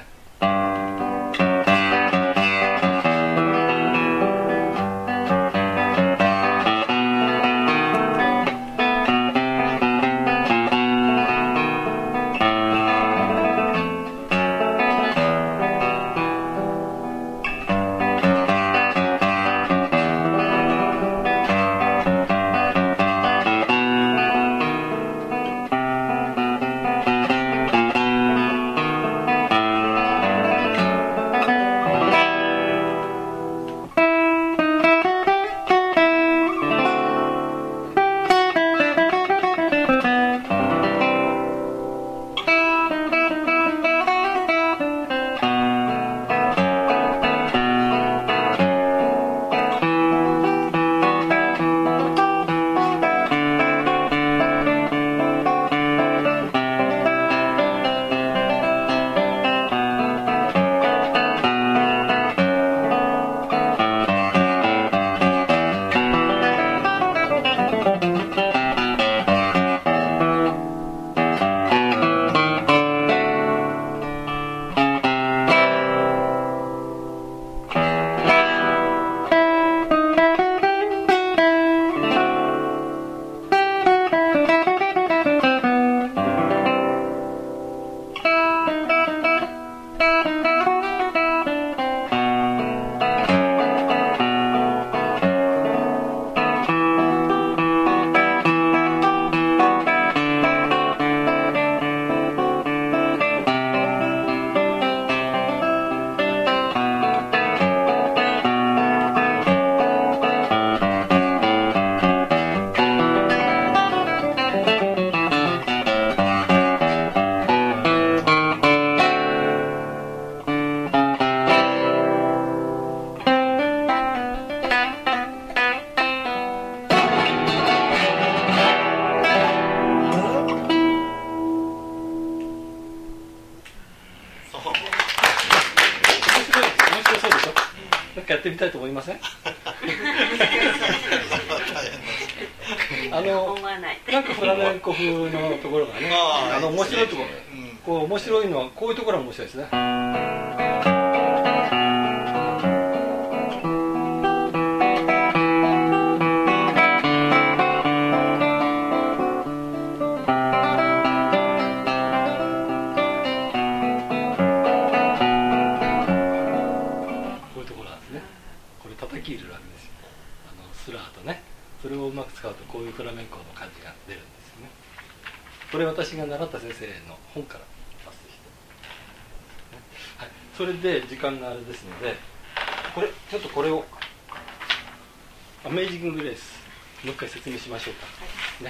B: やってみたいと思いません？なんかフラメンコ風のところがね、面白いところ、こう面白いのはこういうところが面白いですね。それをうまく使うとこういうフラメンコの感じが出るんですよね。これ私が習った先生の本から抜粋して、はい、それで時間があれですので、これちょっとこれをアメージング・グレースもう一回説明しましょうか、ね、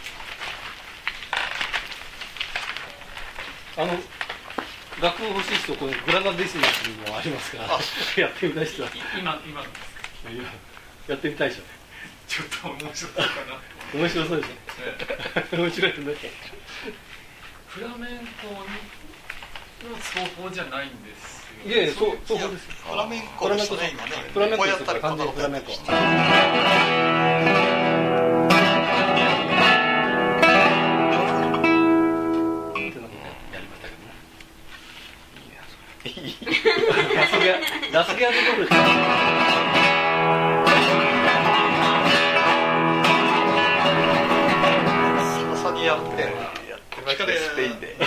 B: 楽譜欲しい人、このグラナディスナスにもありますからやってみたい人は
A: 今ですか？
B: やってみたいでしょ。
A: ちょっと面白そうかな。
B: 面白そうでしょ。面白いですね。
A: フラメンコの奏法じゃないんですよ。
B: いやいや、奏法ですよ。
D: フラメンコですね、今ね。
B: フラメンコですから、完全にフラメンコ。ラスギアードボールです。
G: サギやってましたね、スペインで。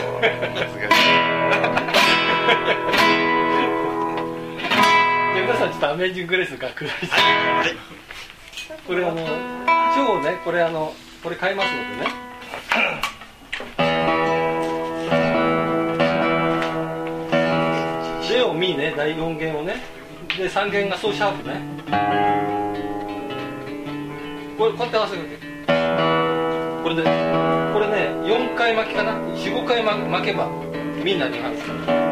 B: 皆さんメージンググレースの楽譜です。
D: はい。
B: これ今日ね、これ買いますのでね。レオミね、第4弦をね、で3弦がソシャープね。こうやって合わせるわけ。これね、4回巻きかな、4、5回巻けばミになります。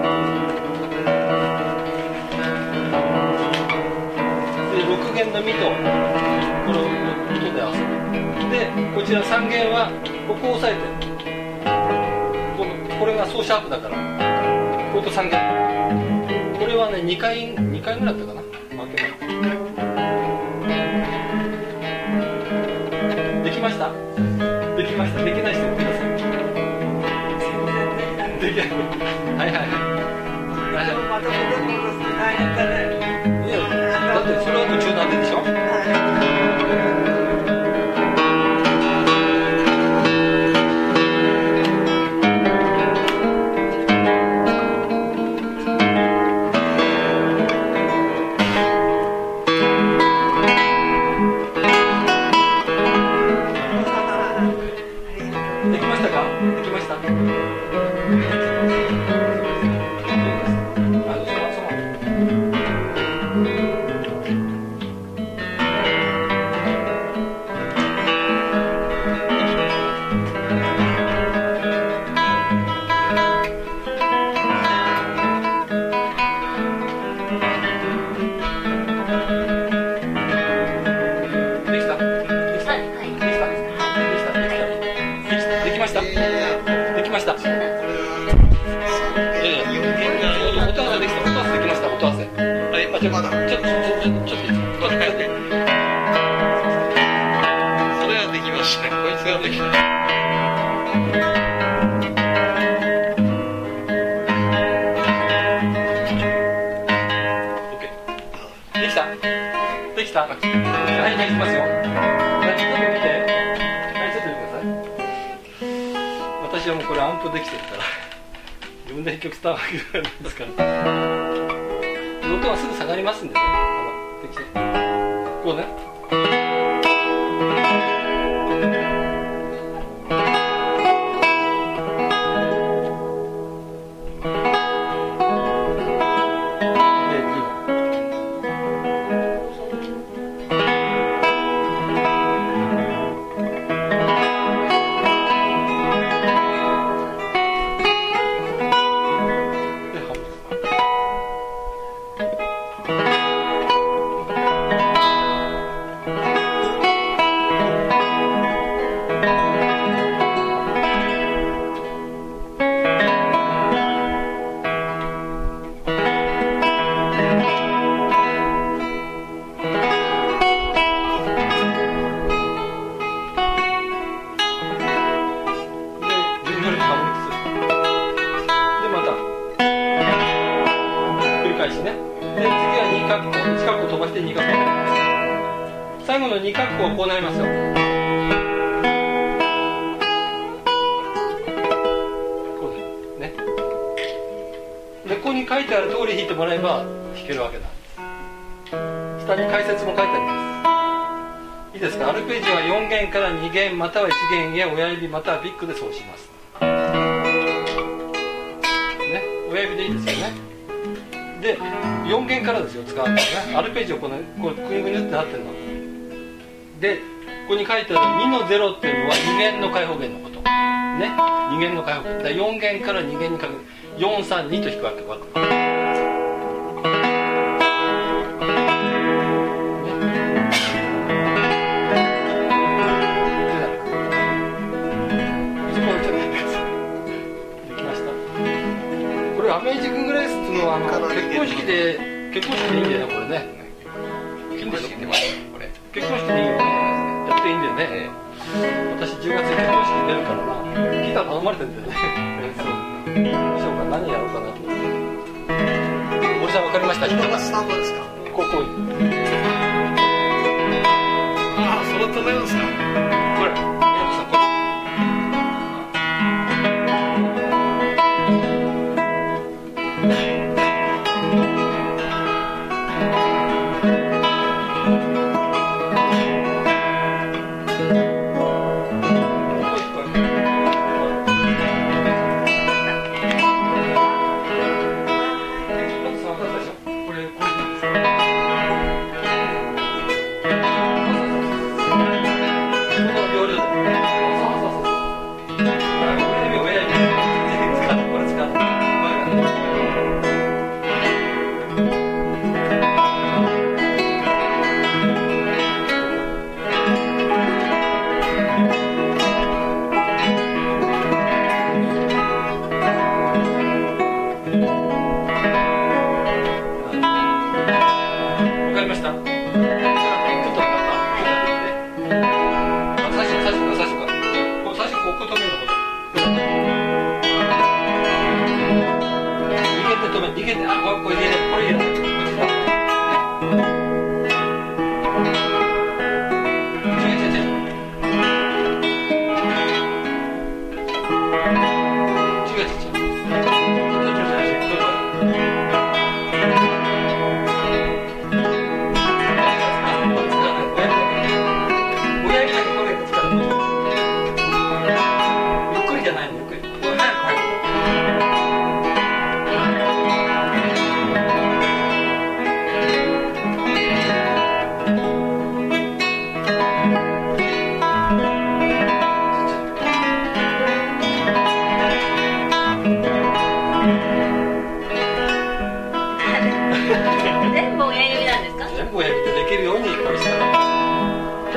B: で6弦のミとこれを音で合わせる。でこちら3弦はここを押さえて、これがソーシャープだからこれと3弦、これはね2回ぐらいだったかな、巻けば。できました？できました。できない人言ってください。できない。はいはいはい。
F: まとめて戻すの大変だね。
B: いや、だってそれは途中なんでしょ？できましたか？できました？
D: まだちょっとそれはできましたね。こいつができた。
B: できた。できた。はい、できますよ。ちょっと見て。はい、ちょっと見てください。私はもうこれアンプできてるから自分で曲伝わるぐらいなんですから。音はすぐ下がりますんでね。できてこうね。最後の2カッコはこうなりますよ。こうですね。でここに書いてある通り弾いてもらえば弾けるわけなんです。下に解説も書いてあります。いいですか？アルペジオは4弦から2弦または1弦へ親指またはビッグで奏します。ね、親指でいいですよね。で4弦からですよ、使うのね。アルペジオこれグニグニってなってるので、ここに書いてある2の0っていうのは2弦の開放弦のことね。2弦の開放弦で4弦から2弦にかけて432と弾くわけわかる、これアメージンググレースっていうのは結婚式でいいんだよね、これね。
G: 結婚式出ましたこれ。
B: 結婚式でいいよね。やっていいんだよね。私10月に結婚式出るからな。ギター頼まれてんだよね。どうしようか、何やろうかなと思って。森さん分かりました？
D: これがスタンドですか？
B: こう
D: ああ、それ止めるんですか？
B: これこ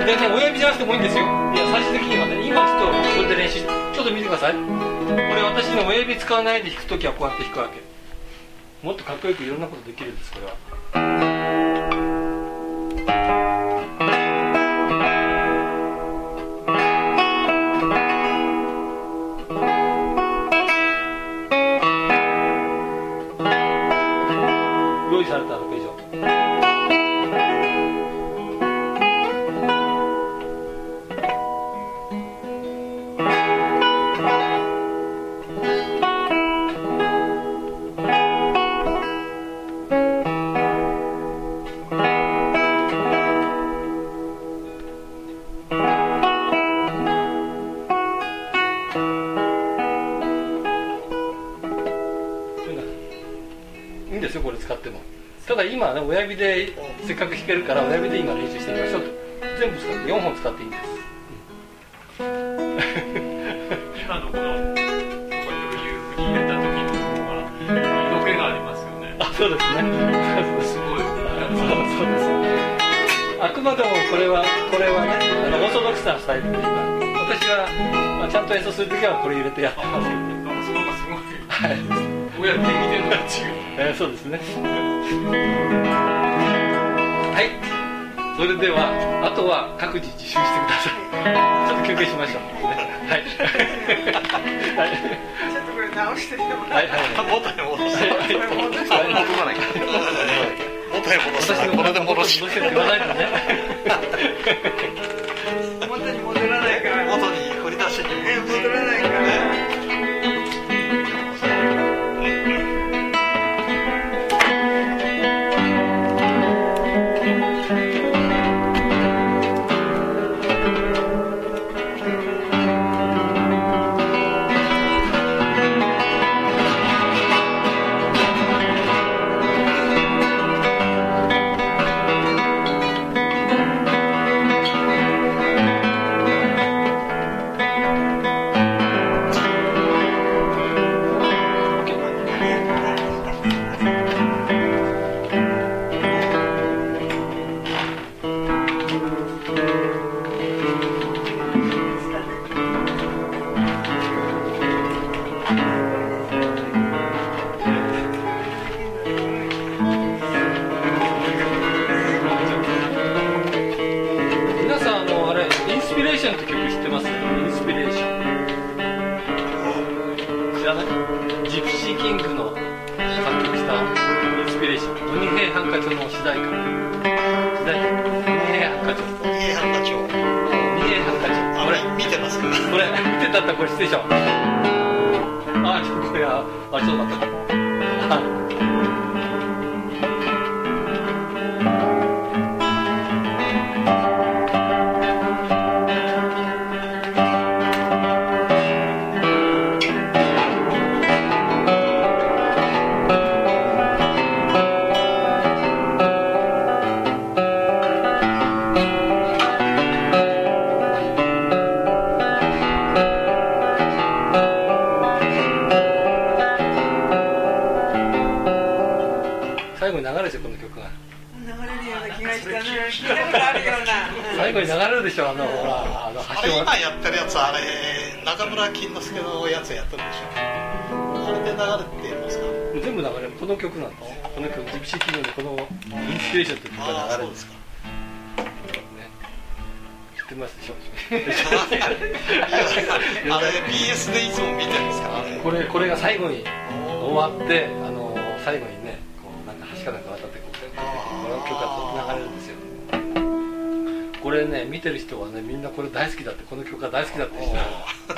B: でね、親指じゃなくてもいいんですよ。いや、最終的にはね、今ちょっとこれで練習して、ちょっと見てください。これ私の親指使わないで弾くときはこうやって弾くわけ。もっとかっこよくいろんなことできるんです、これは。用意されたアルペジオ。いいんですよ、これ使っても。ただ今ね、親指でせっかく弾けるから親指で今練習してみましょうと。全部使って4本使っていいんです。
A: 今のこのこういう振り入れた時の方が色気がありますよね。
B: あ、そうですね。
A: すごい。
B: そうです。あくまでもこれはね、オーソドックスなスタイルで今、私は、ちゃんと演奏するときはこれ入れてやってますけどね。
A: すごい。
B: はい。
A: 親指で見てるのが違う。
B: そうですね。はい。それではあとは各自自習してください。ちょっと休憩しましょう。はい。はい。
F: ちょっとこれ直しても
B: はい。
D: 元に戻して
B: 元に
D: 戻してこれで戻して
B: くださいとね。
F: 元に戻らないから
D: 元に振り出しに
F: 戻らないから
B: 最後に流れるでしょ、ほら
D: 今やってるやつあれ中村金之助のやつやってるでしょ。あれで流れてますか。
B: 全部流れる。この曲なんです。この曲ジプシーキングのこのインスピレーションという曲が流れるんですか。知ってますでしょ。
D: あれ BS でいつも見てるんですからね。
B: これが最後に終わって最後にねこうなんか橋かなんか渡ってこの曲が流れるんですよ。これね見てる人はねみんなこれ大好きだってこの曲が大好きだって人は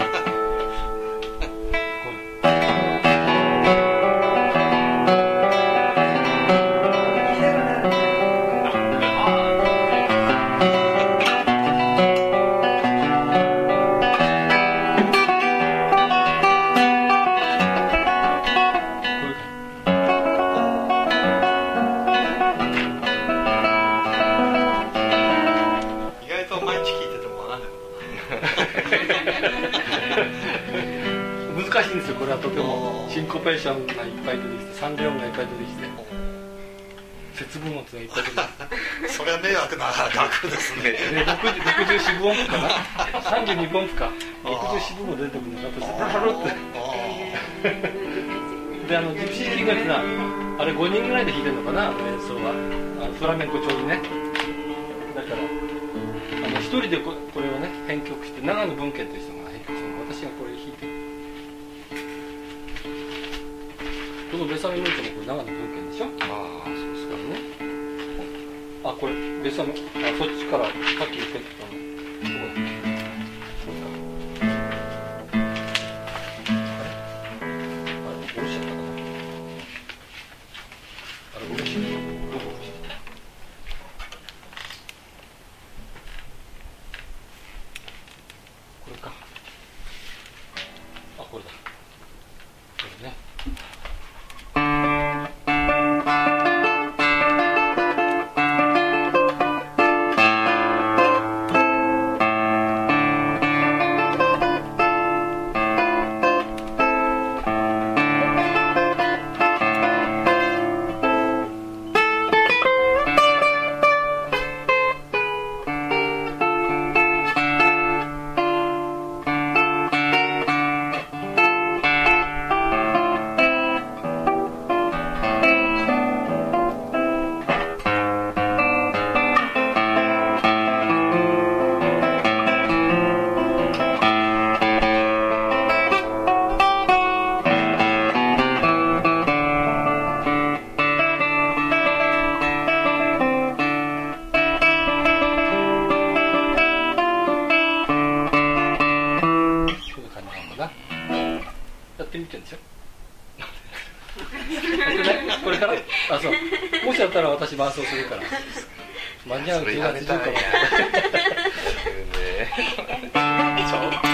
B: 難しいんですよ。これはとてもシンコペーションがいっぱい出てきて3秒がいっぱい出てきて節分音がいっぱい出てる
D: それは迷惑な額ですね。
B: で60四分音符かな32分音符か60四分も出てくるのがブルブルってでジプシー・キングってのはあれ5人ぐらいで弾いてるのかな演奏はフラメンコ調にね。だから一人でこれをね編曲して長野文献という人が編曲して私がこれ弾いてる。このベサメムーチョもこれ長野文献でしょ。
G: ああそうですかね。
B: あこれベサメそっちからさっき言ってたのそうか下ろしちゃったかな。あれ下ろしどこ下ろしてこれか。あこれだこれね。これからあそうもしやったら私伴奏するから間に合う10月10日まで
G: ちょっと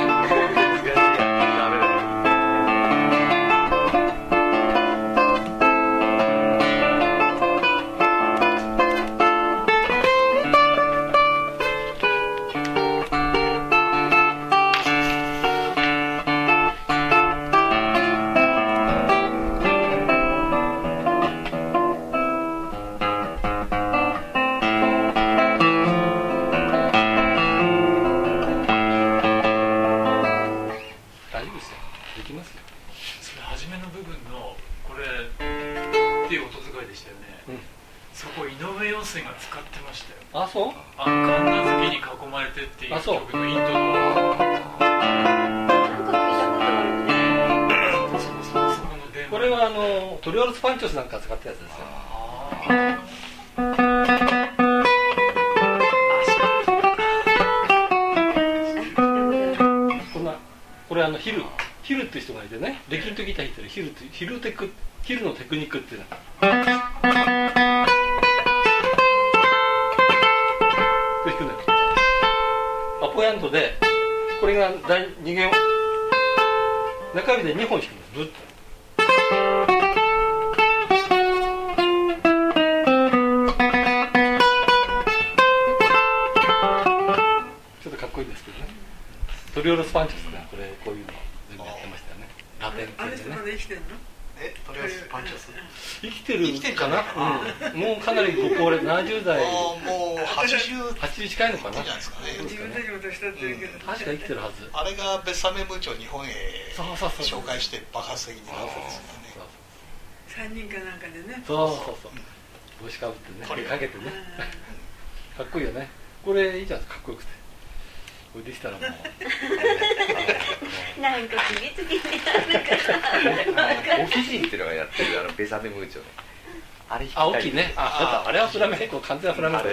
B: あそう
A: 神奈月に囲まれてっていう曲のイントロ
B: これはトリオルスパンチョスなんか使ったやつですよ。これヒルっていう人がいてねレキントギター弾いてるヒルのテクニックっていうのアポヤンドでこれが第2弦中指で2本弾くんですずっとちょっとかっこいいんですけどねトリオルスパンチョスがこういうの全部やってましたよねラテン系でね。
F: あれ生きてんの？
D: トリオルスパンチョス
B: 生きてるかな、もうかなりご高齢70代
D: もう
B: 80近いのかな。
F: 自分たちも年取ってるけど、
B: 確か生きてるはず。
D: あれがベッサメムーチョを日本へ紹介して爆発的になったんですよね。
F: 3人かなんかでね。
B: そう帽子かぶってねかけてねかっこいいよね。これいいじゃんかっこよくてこれできたらもう
C: なんか次々になるから
G: オキジンっていうのがやってるベサメムーチョのあれ
B: 大きいね。あれはフラメンコ完全なフラメンコ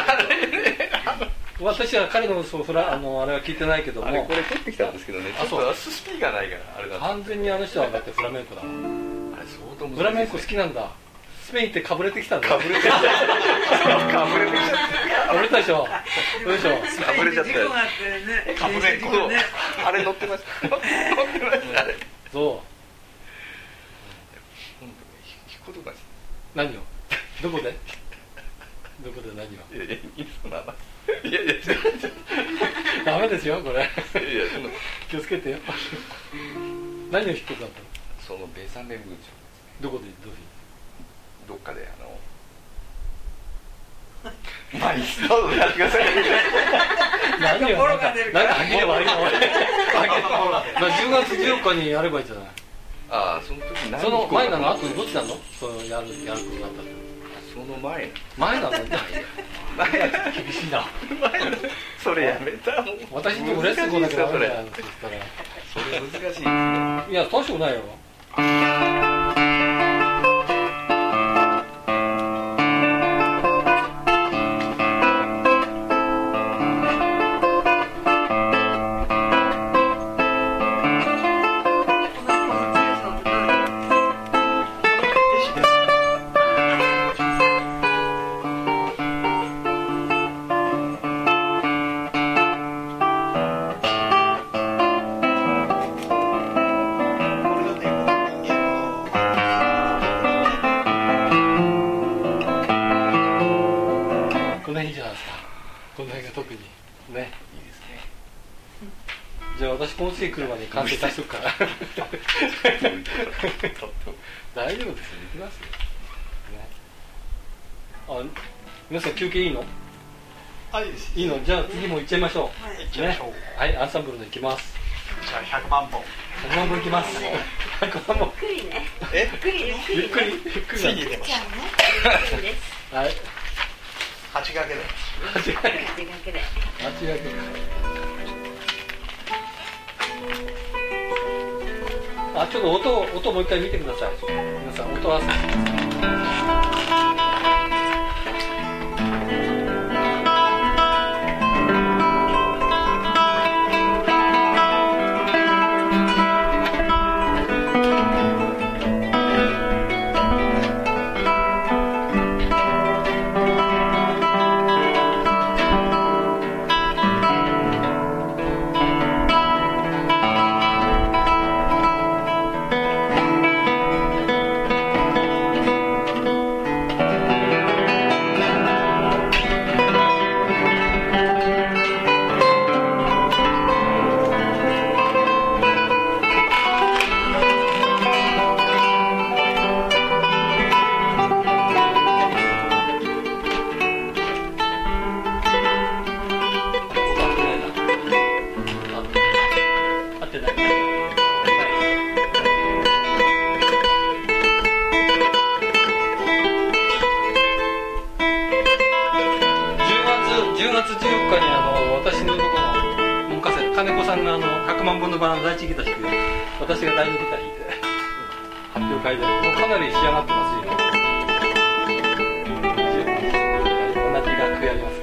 B: 私は彼のあれは聞いてないけども
G: これ取ってきたんですけどねちょっとスピーがないからあれだ
B: 完全にあの人はだってフラメンコだもん。
G: あれ相当難しい
B: フラメンコ好きなんだ。スペインってかぶれてきたんだ。
G: かぶれてきた
B: かぶれたでしょ。そうでしょ。
G: かぶれちゃったよ。
D: かぶれんこ
G: あれ乗ってました。乗ってましたあれ。
B: そう。
G: 弾くことかし
B: 何をどこで何を
G: いや
B: ダメですよこれ。
G: いや
B: 気をつけてよ。何を弾くことだったの？
G: そのベサメムーチョ
B: どこで
G: どっかでまあいいっす。どうぞやってください。
B: 何よ、なんか歯切れ悪いな、俺。10月14日にやればいいじゃない。
G: ああ、その時何
B: その前なの後どっちなの？そのやることになったって。
G: その前
B: 前なの？厳しいな。
G: それやめたもん。
B: 私とレッスン来なきゃダメだよって言ったら。
G: それ難しいですね。
B: いや、大したことないよ。この次来るまで完成させとくから大丈夫ですよ、できますよ、ね、あ、皆さん休憩いいの？
D: あ、いいです。
B: いいの？じゃあ次も行っちゃいましょう。
D: はい、行っちゃいましょう。
B: はい、アンサンブルの行きます。
D: じゃあ100万本。
B: 100万本行きます。100万本。
C: ゆっくりね。
D: え？
C: ゆっくり。
D: ついに出ました。
B: はい。
D: 8掛けで。
C: 8掛けで。
B: 8掛けで。あ、ちょっと音もう一回見てください。皆さん音合わせてください。10月14日に私のところの門下生金子さんが100万本のバラの第一ギター弾くよ、私が第二ギター弾いて発表会でもうかなり仕上がってますよ。同じ楽譜やります。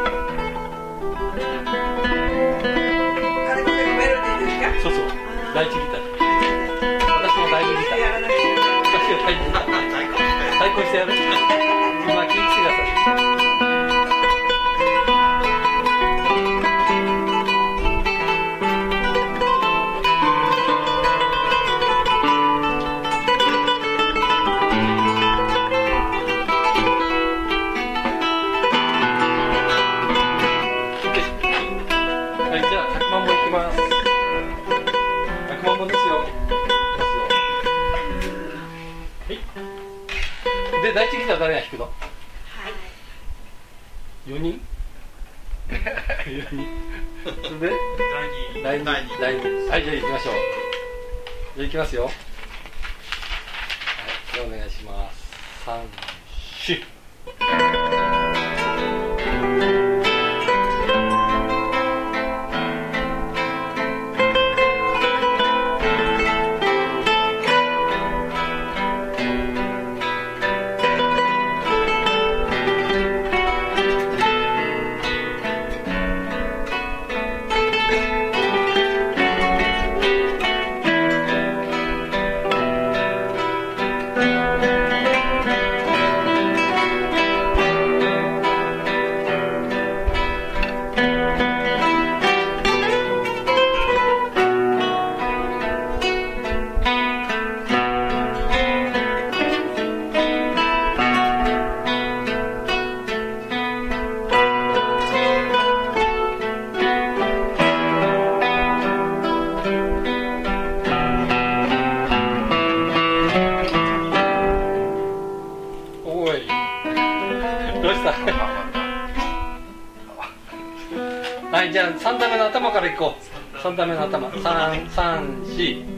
F: 金子さんがメロディーですか？
B: そうそう、第一ギター。私も第二ギター。私が第二ギター。対抗してやる。今聞いてください。で、第一ギター誰が弾くの？はい。4人？4人。それで第2。はい、じゃあ行きましょう。じゃあ行きますよ。はい、じゃあお願いします。3、4。
C: 「
B: はい、じゃあ3段目の頭からいこう。3段目の頭。3、3、4。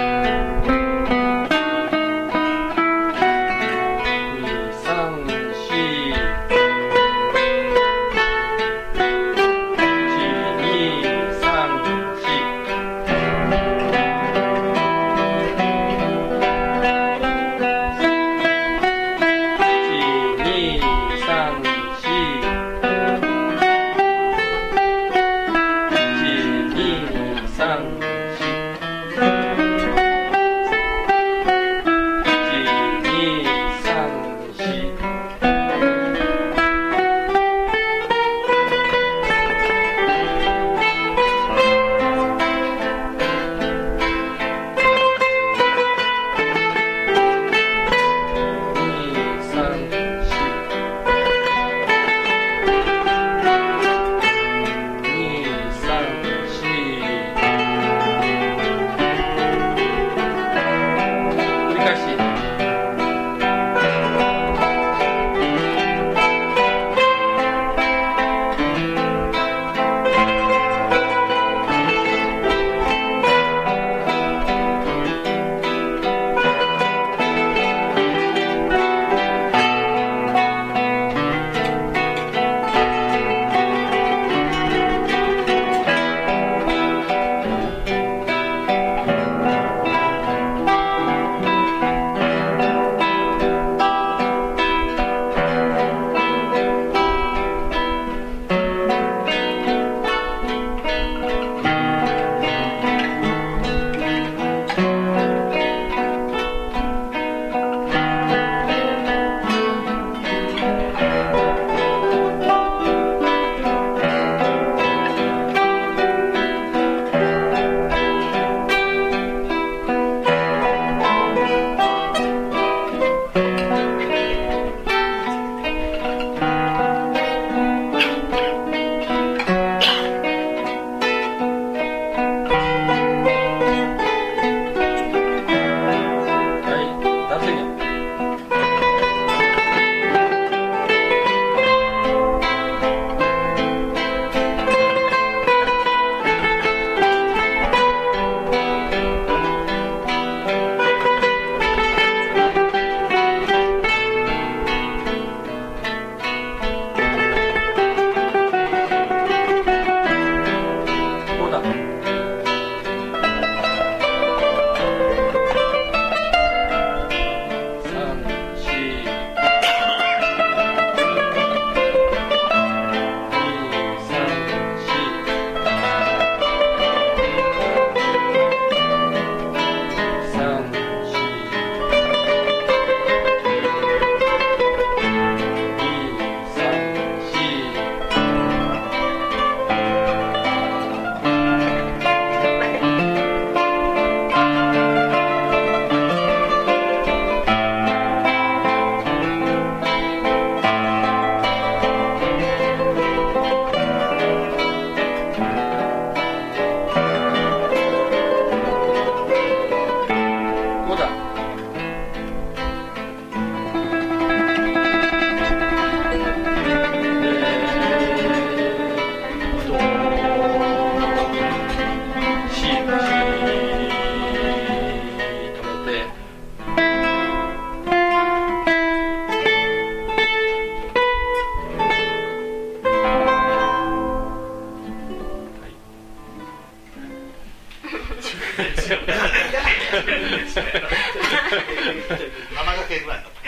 D: 7掛けぐらいだった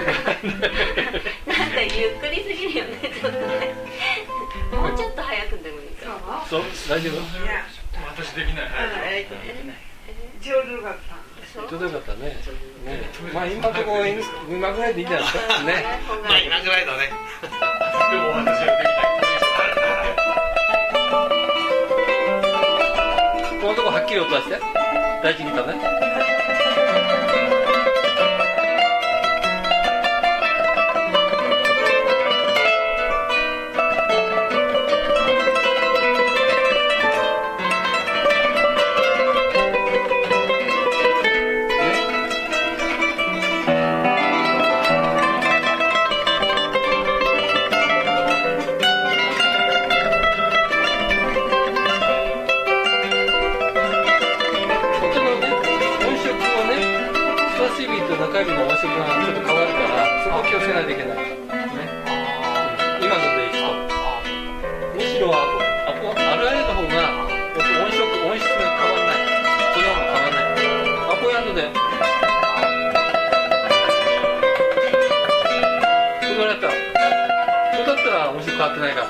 C: なんかゆっくりすぎるよね、ちょっとね。もうちょっと早くでもいいかも。
B: そう、大丈夫？
A: 私できない。
F: ちょうどよかった。
B: ちょうどよかったね。まあ今のところ今ぐらいでいいんじゃないですかね。
D: まあ今ぐらいだね。
A: でも私はできない。
B: このとこはっきり音出して。大事に言ったね。 ろはアルアイの方が音質が変わらない。そのまま変わらない。アポヤンドでそれだったら音質変わってないから。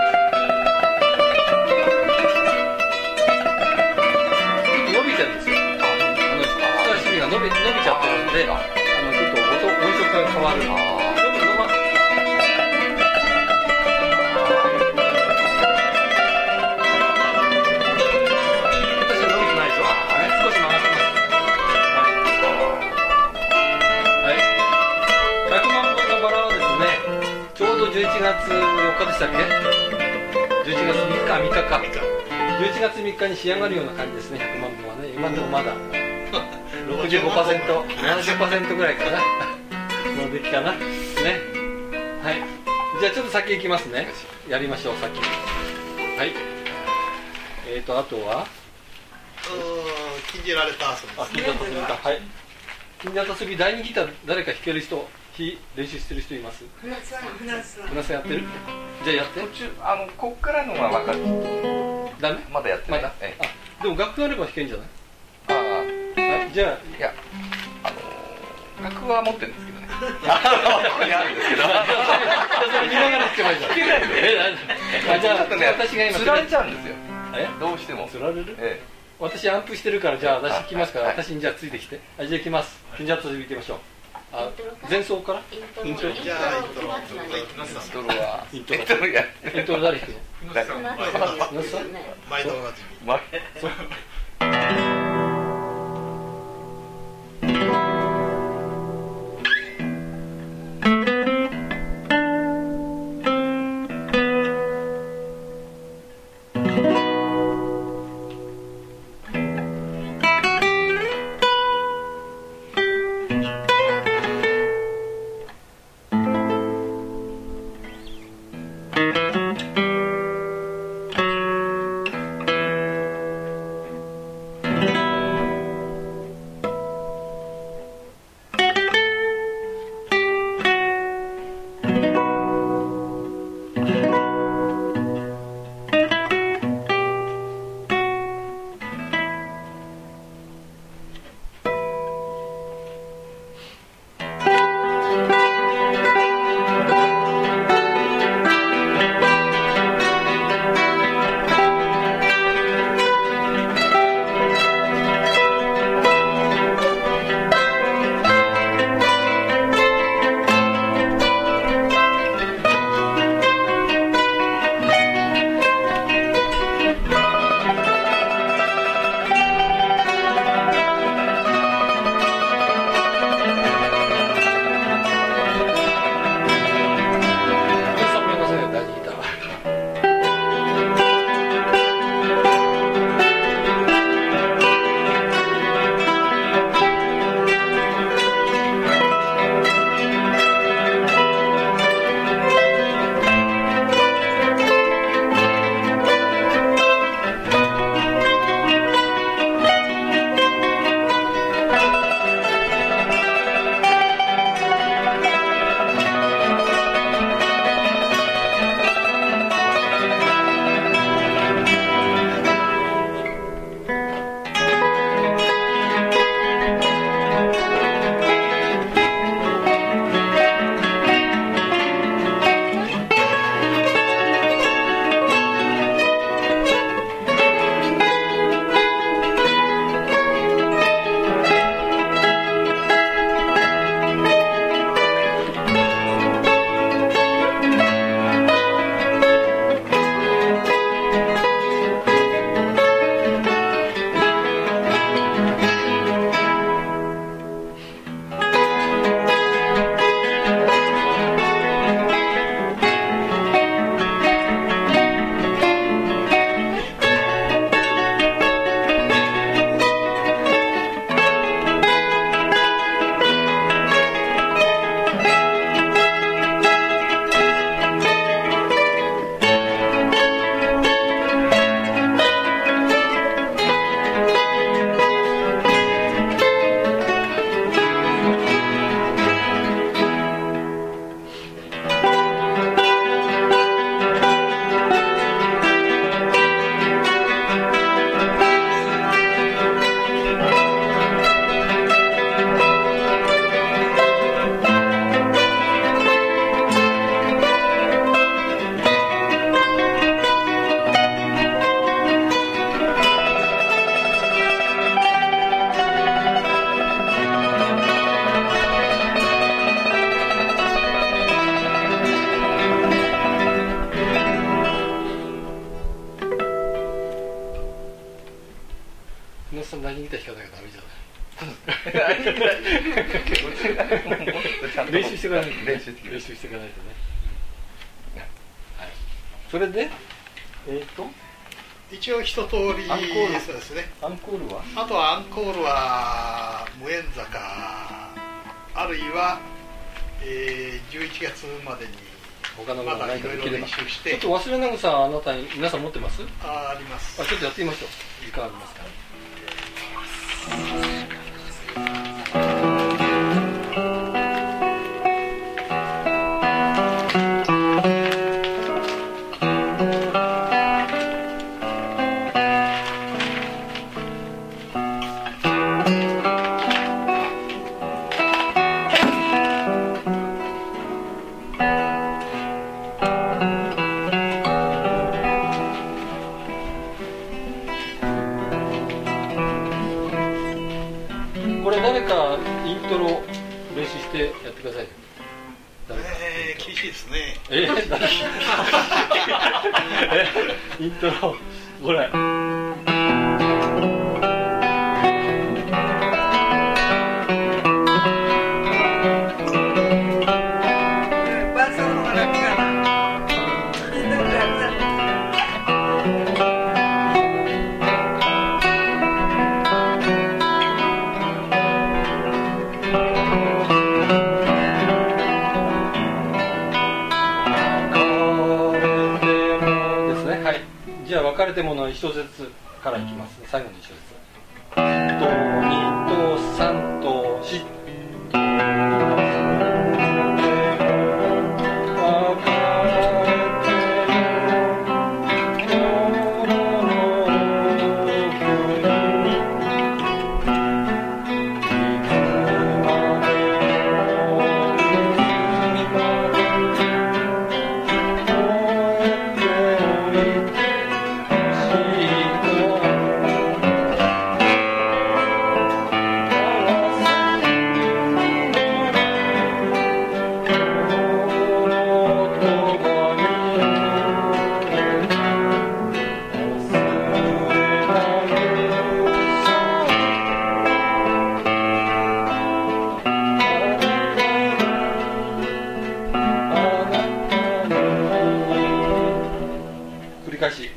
B: 伸びてるんですよ。人差し指が伸びちゃってるんで、ちょっと音色が変わる。11月4日でしたっけ？11月3日か11月3日に仕上がるような感じですね。100万本はね。今でもまだ 65%、70% ぐらいかなの出来かなね。はい、じゃあちょっと先行きますね。やりましょう。先はい。あとは
D: 禁じられた遊び。
B: 禁じられた遊びか。はい。禁じられた遊び、第2ギター誰か弾ける人、練習してる人います？船津やってる？じゃあやって。
G: 途中こっからのは分かる。
B: ダメ？
G: まだやってない。
B: でも楽譜あれば弾けんじゃない？じゃあ
G: いや楽譜は持ってるんですけどね。ここにあるんですけど。
B: 見ながら弾けばいいじゃん。弾けないの？じゃあ私が今
G: 釣られちゃうんですよ。どうしても。
B: 釣られる？私アンプしてるから、じゃあ私行きますから、私にじゃあついてきて。じゃあ行きます。じゃあ続いていきましょう。前奏から？イントロ。
D: じゃあイントロは
B: イントロ誰弾くの？
D: 毎度おなじみ。
B: 野さん何ギター弾かなきゃダメじゃない練習していかないとね。練習していかないとね。はい。それで
D: 一応一通り
B: アンコール
D: そうですね。
B: アンコールは
D: あとはアンコールは無縁坂、あるいは、11月までに
B: 他のも
D: ま
B: のがないか
D: だいろいろ
B: できれば。
D: 練習して
B: ちょっと忘れなぐさあなたに皆さん持ってます？
D: あります。
B: ちょっとやってみましょう。時間ありますから。これ誰かイントロ練習してやってくださいよ。誰か
D: 厳しいですね。
B: 誰イントロこれ。
F: 伴奏の方が楽かな。
B: じゃあ別れてもの一節からいきますね。最後の一節。と2と3と4。繰り返し。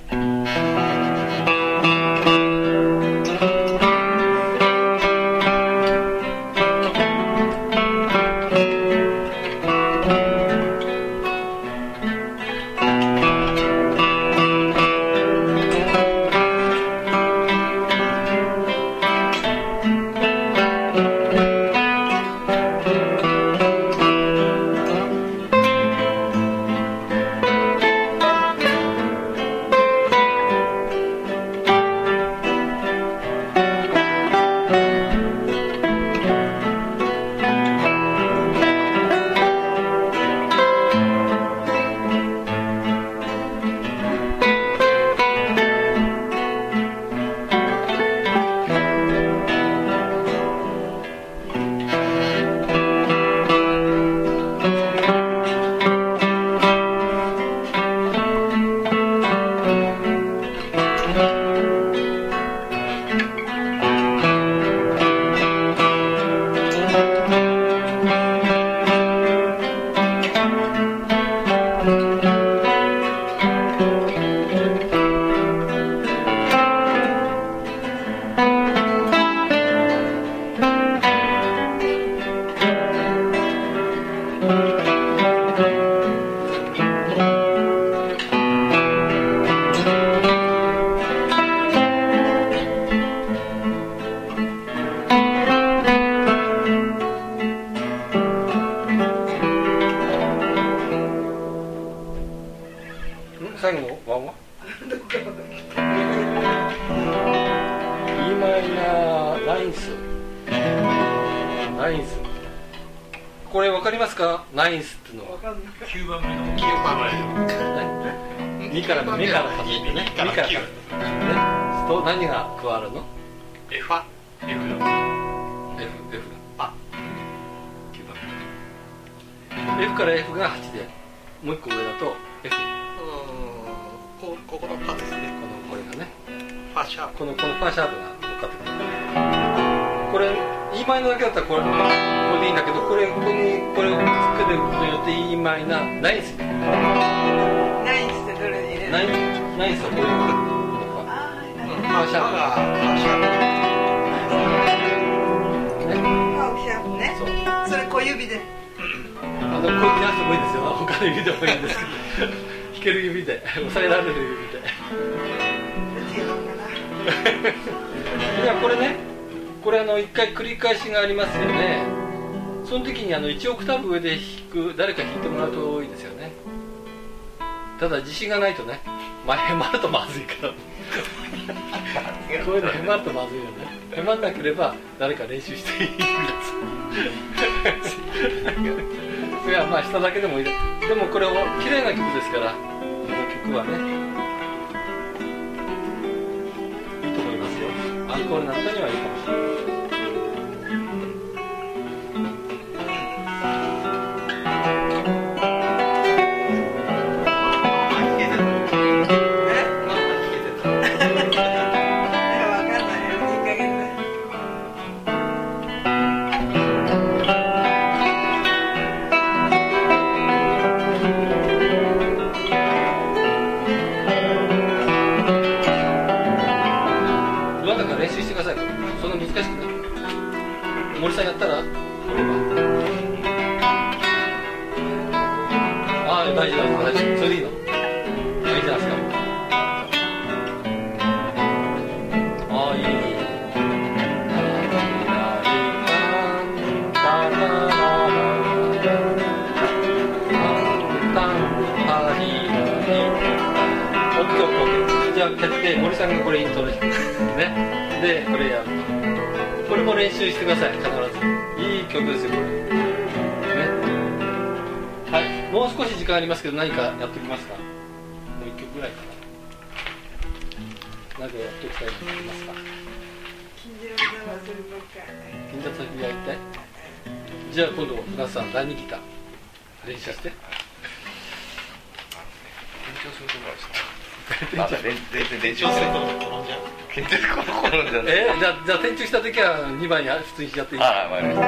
B: 最後のワンはEマイナーナインス。ナインス。これわかりますか？ナインスっていうのは。
A: 9番目の
D: 9番目。
B: 2からの目から数えてね。2から数えてね。と何が加わるの？
D: F は
A: F だ。
B: F
D: あ、
B: 9番目。F から F が8で、もう一個上だと F。
D: ここのパですね。
B: これがね。
D: ファシャープ。
B: このファーシャープがかってくる。これ E マイナーだけだったらこれでいいんだけど、これここにこれをつけることによって E マイナーナインス
F: ナインスってどれに入れるの？
B: ナインスはこういう
F: あ
B: シャープね、
F: ハーフシャープね。
B: そう
F: それ小指で。
B: こういうなくてもいいですよ。他の指でもいいんですけど弾ける指で押さえられる指で
F: うちのか
B: いやこれね、これ一回繰り返しがありますよね。その時に1オクターブ上で弾く誰か弾いてもらうといいですよね。ただ自信がないとね、へまるとまずいからこういうのへまるとまずいよね。へまんなければ誰か練習していいんですいやまあ下だけでもいい。でもこれを綺麗な曲ですから、この曲はねいいと思いますよ。アンコールなんかにはいいかもしれない。そんな難しくない。森さんやったらああ大丈夫大丈夫、それでいいの。いいじゃないですか。ああいい。じゃあ決定、森さんがこれイントロ弾くね。でこれやると、これも練習してください。必ずいい曲ですよこれね。はい、もう少し時間ありますけど何かやっておきますか。もう1曲ぐらいかな。何かやっておきたいと思いますか。
F: 金色の忘ればっか
B: 金座先やりたい。じゃあ今度皆さん第2ギター練習して。
G: 緊張するところはちょっと全然練習すると転んじゃう。緊張すると転んじゃう。
B: じゃあ転調した時は2番や普通にやっていいですか。
G: ああ、わかりました。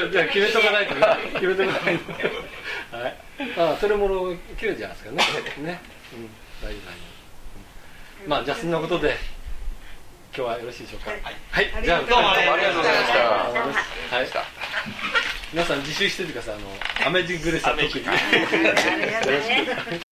B: じゃあ決めとかないとね。決めとかないと。はい。それも綺麗じゃないですかね。ね。大丈夫。まあじゃあそんなことで今日はよろしいでしょうか。はい。じゃあ
F: どうも
G: ありがとうございました。
B: はい。皆さん自習しててください。アメージングレースは特に。
F: ありがとうね。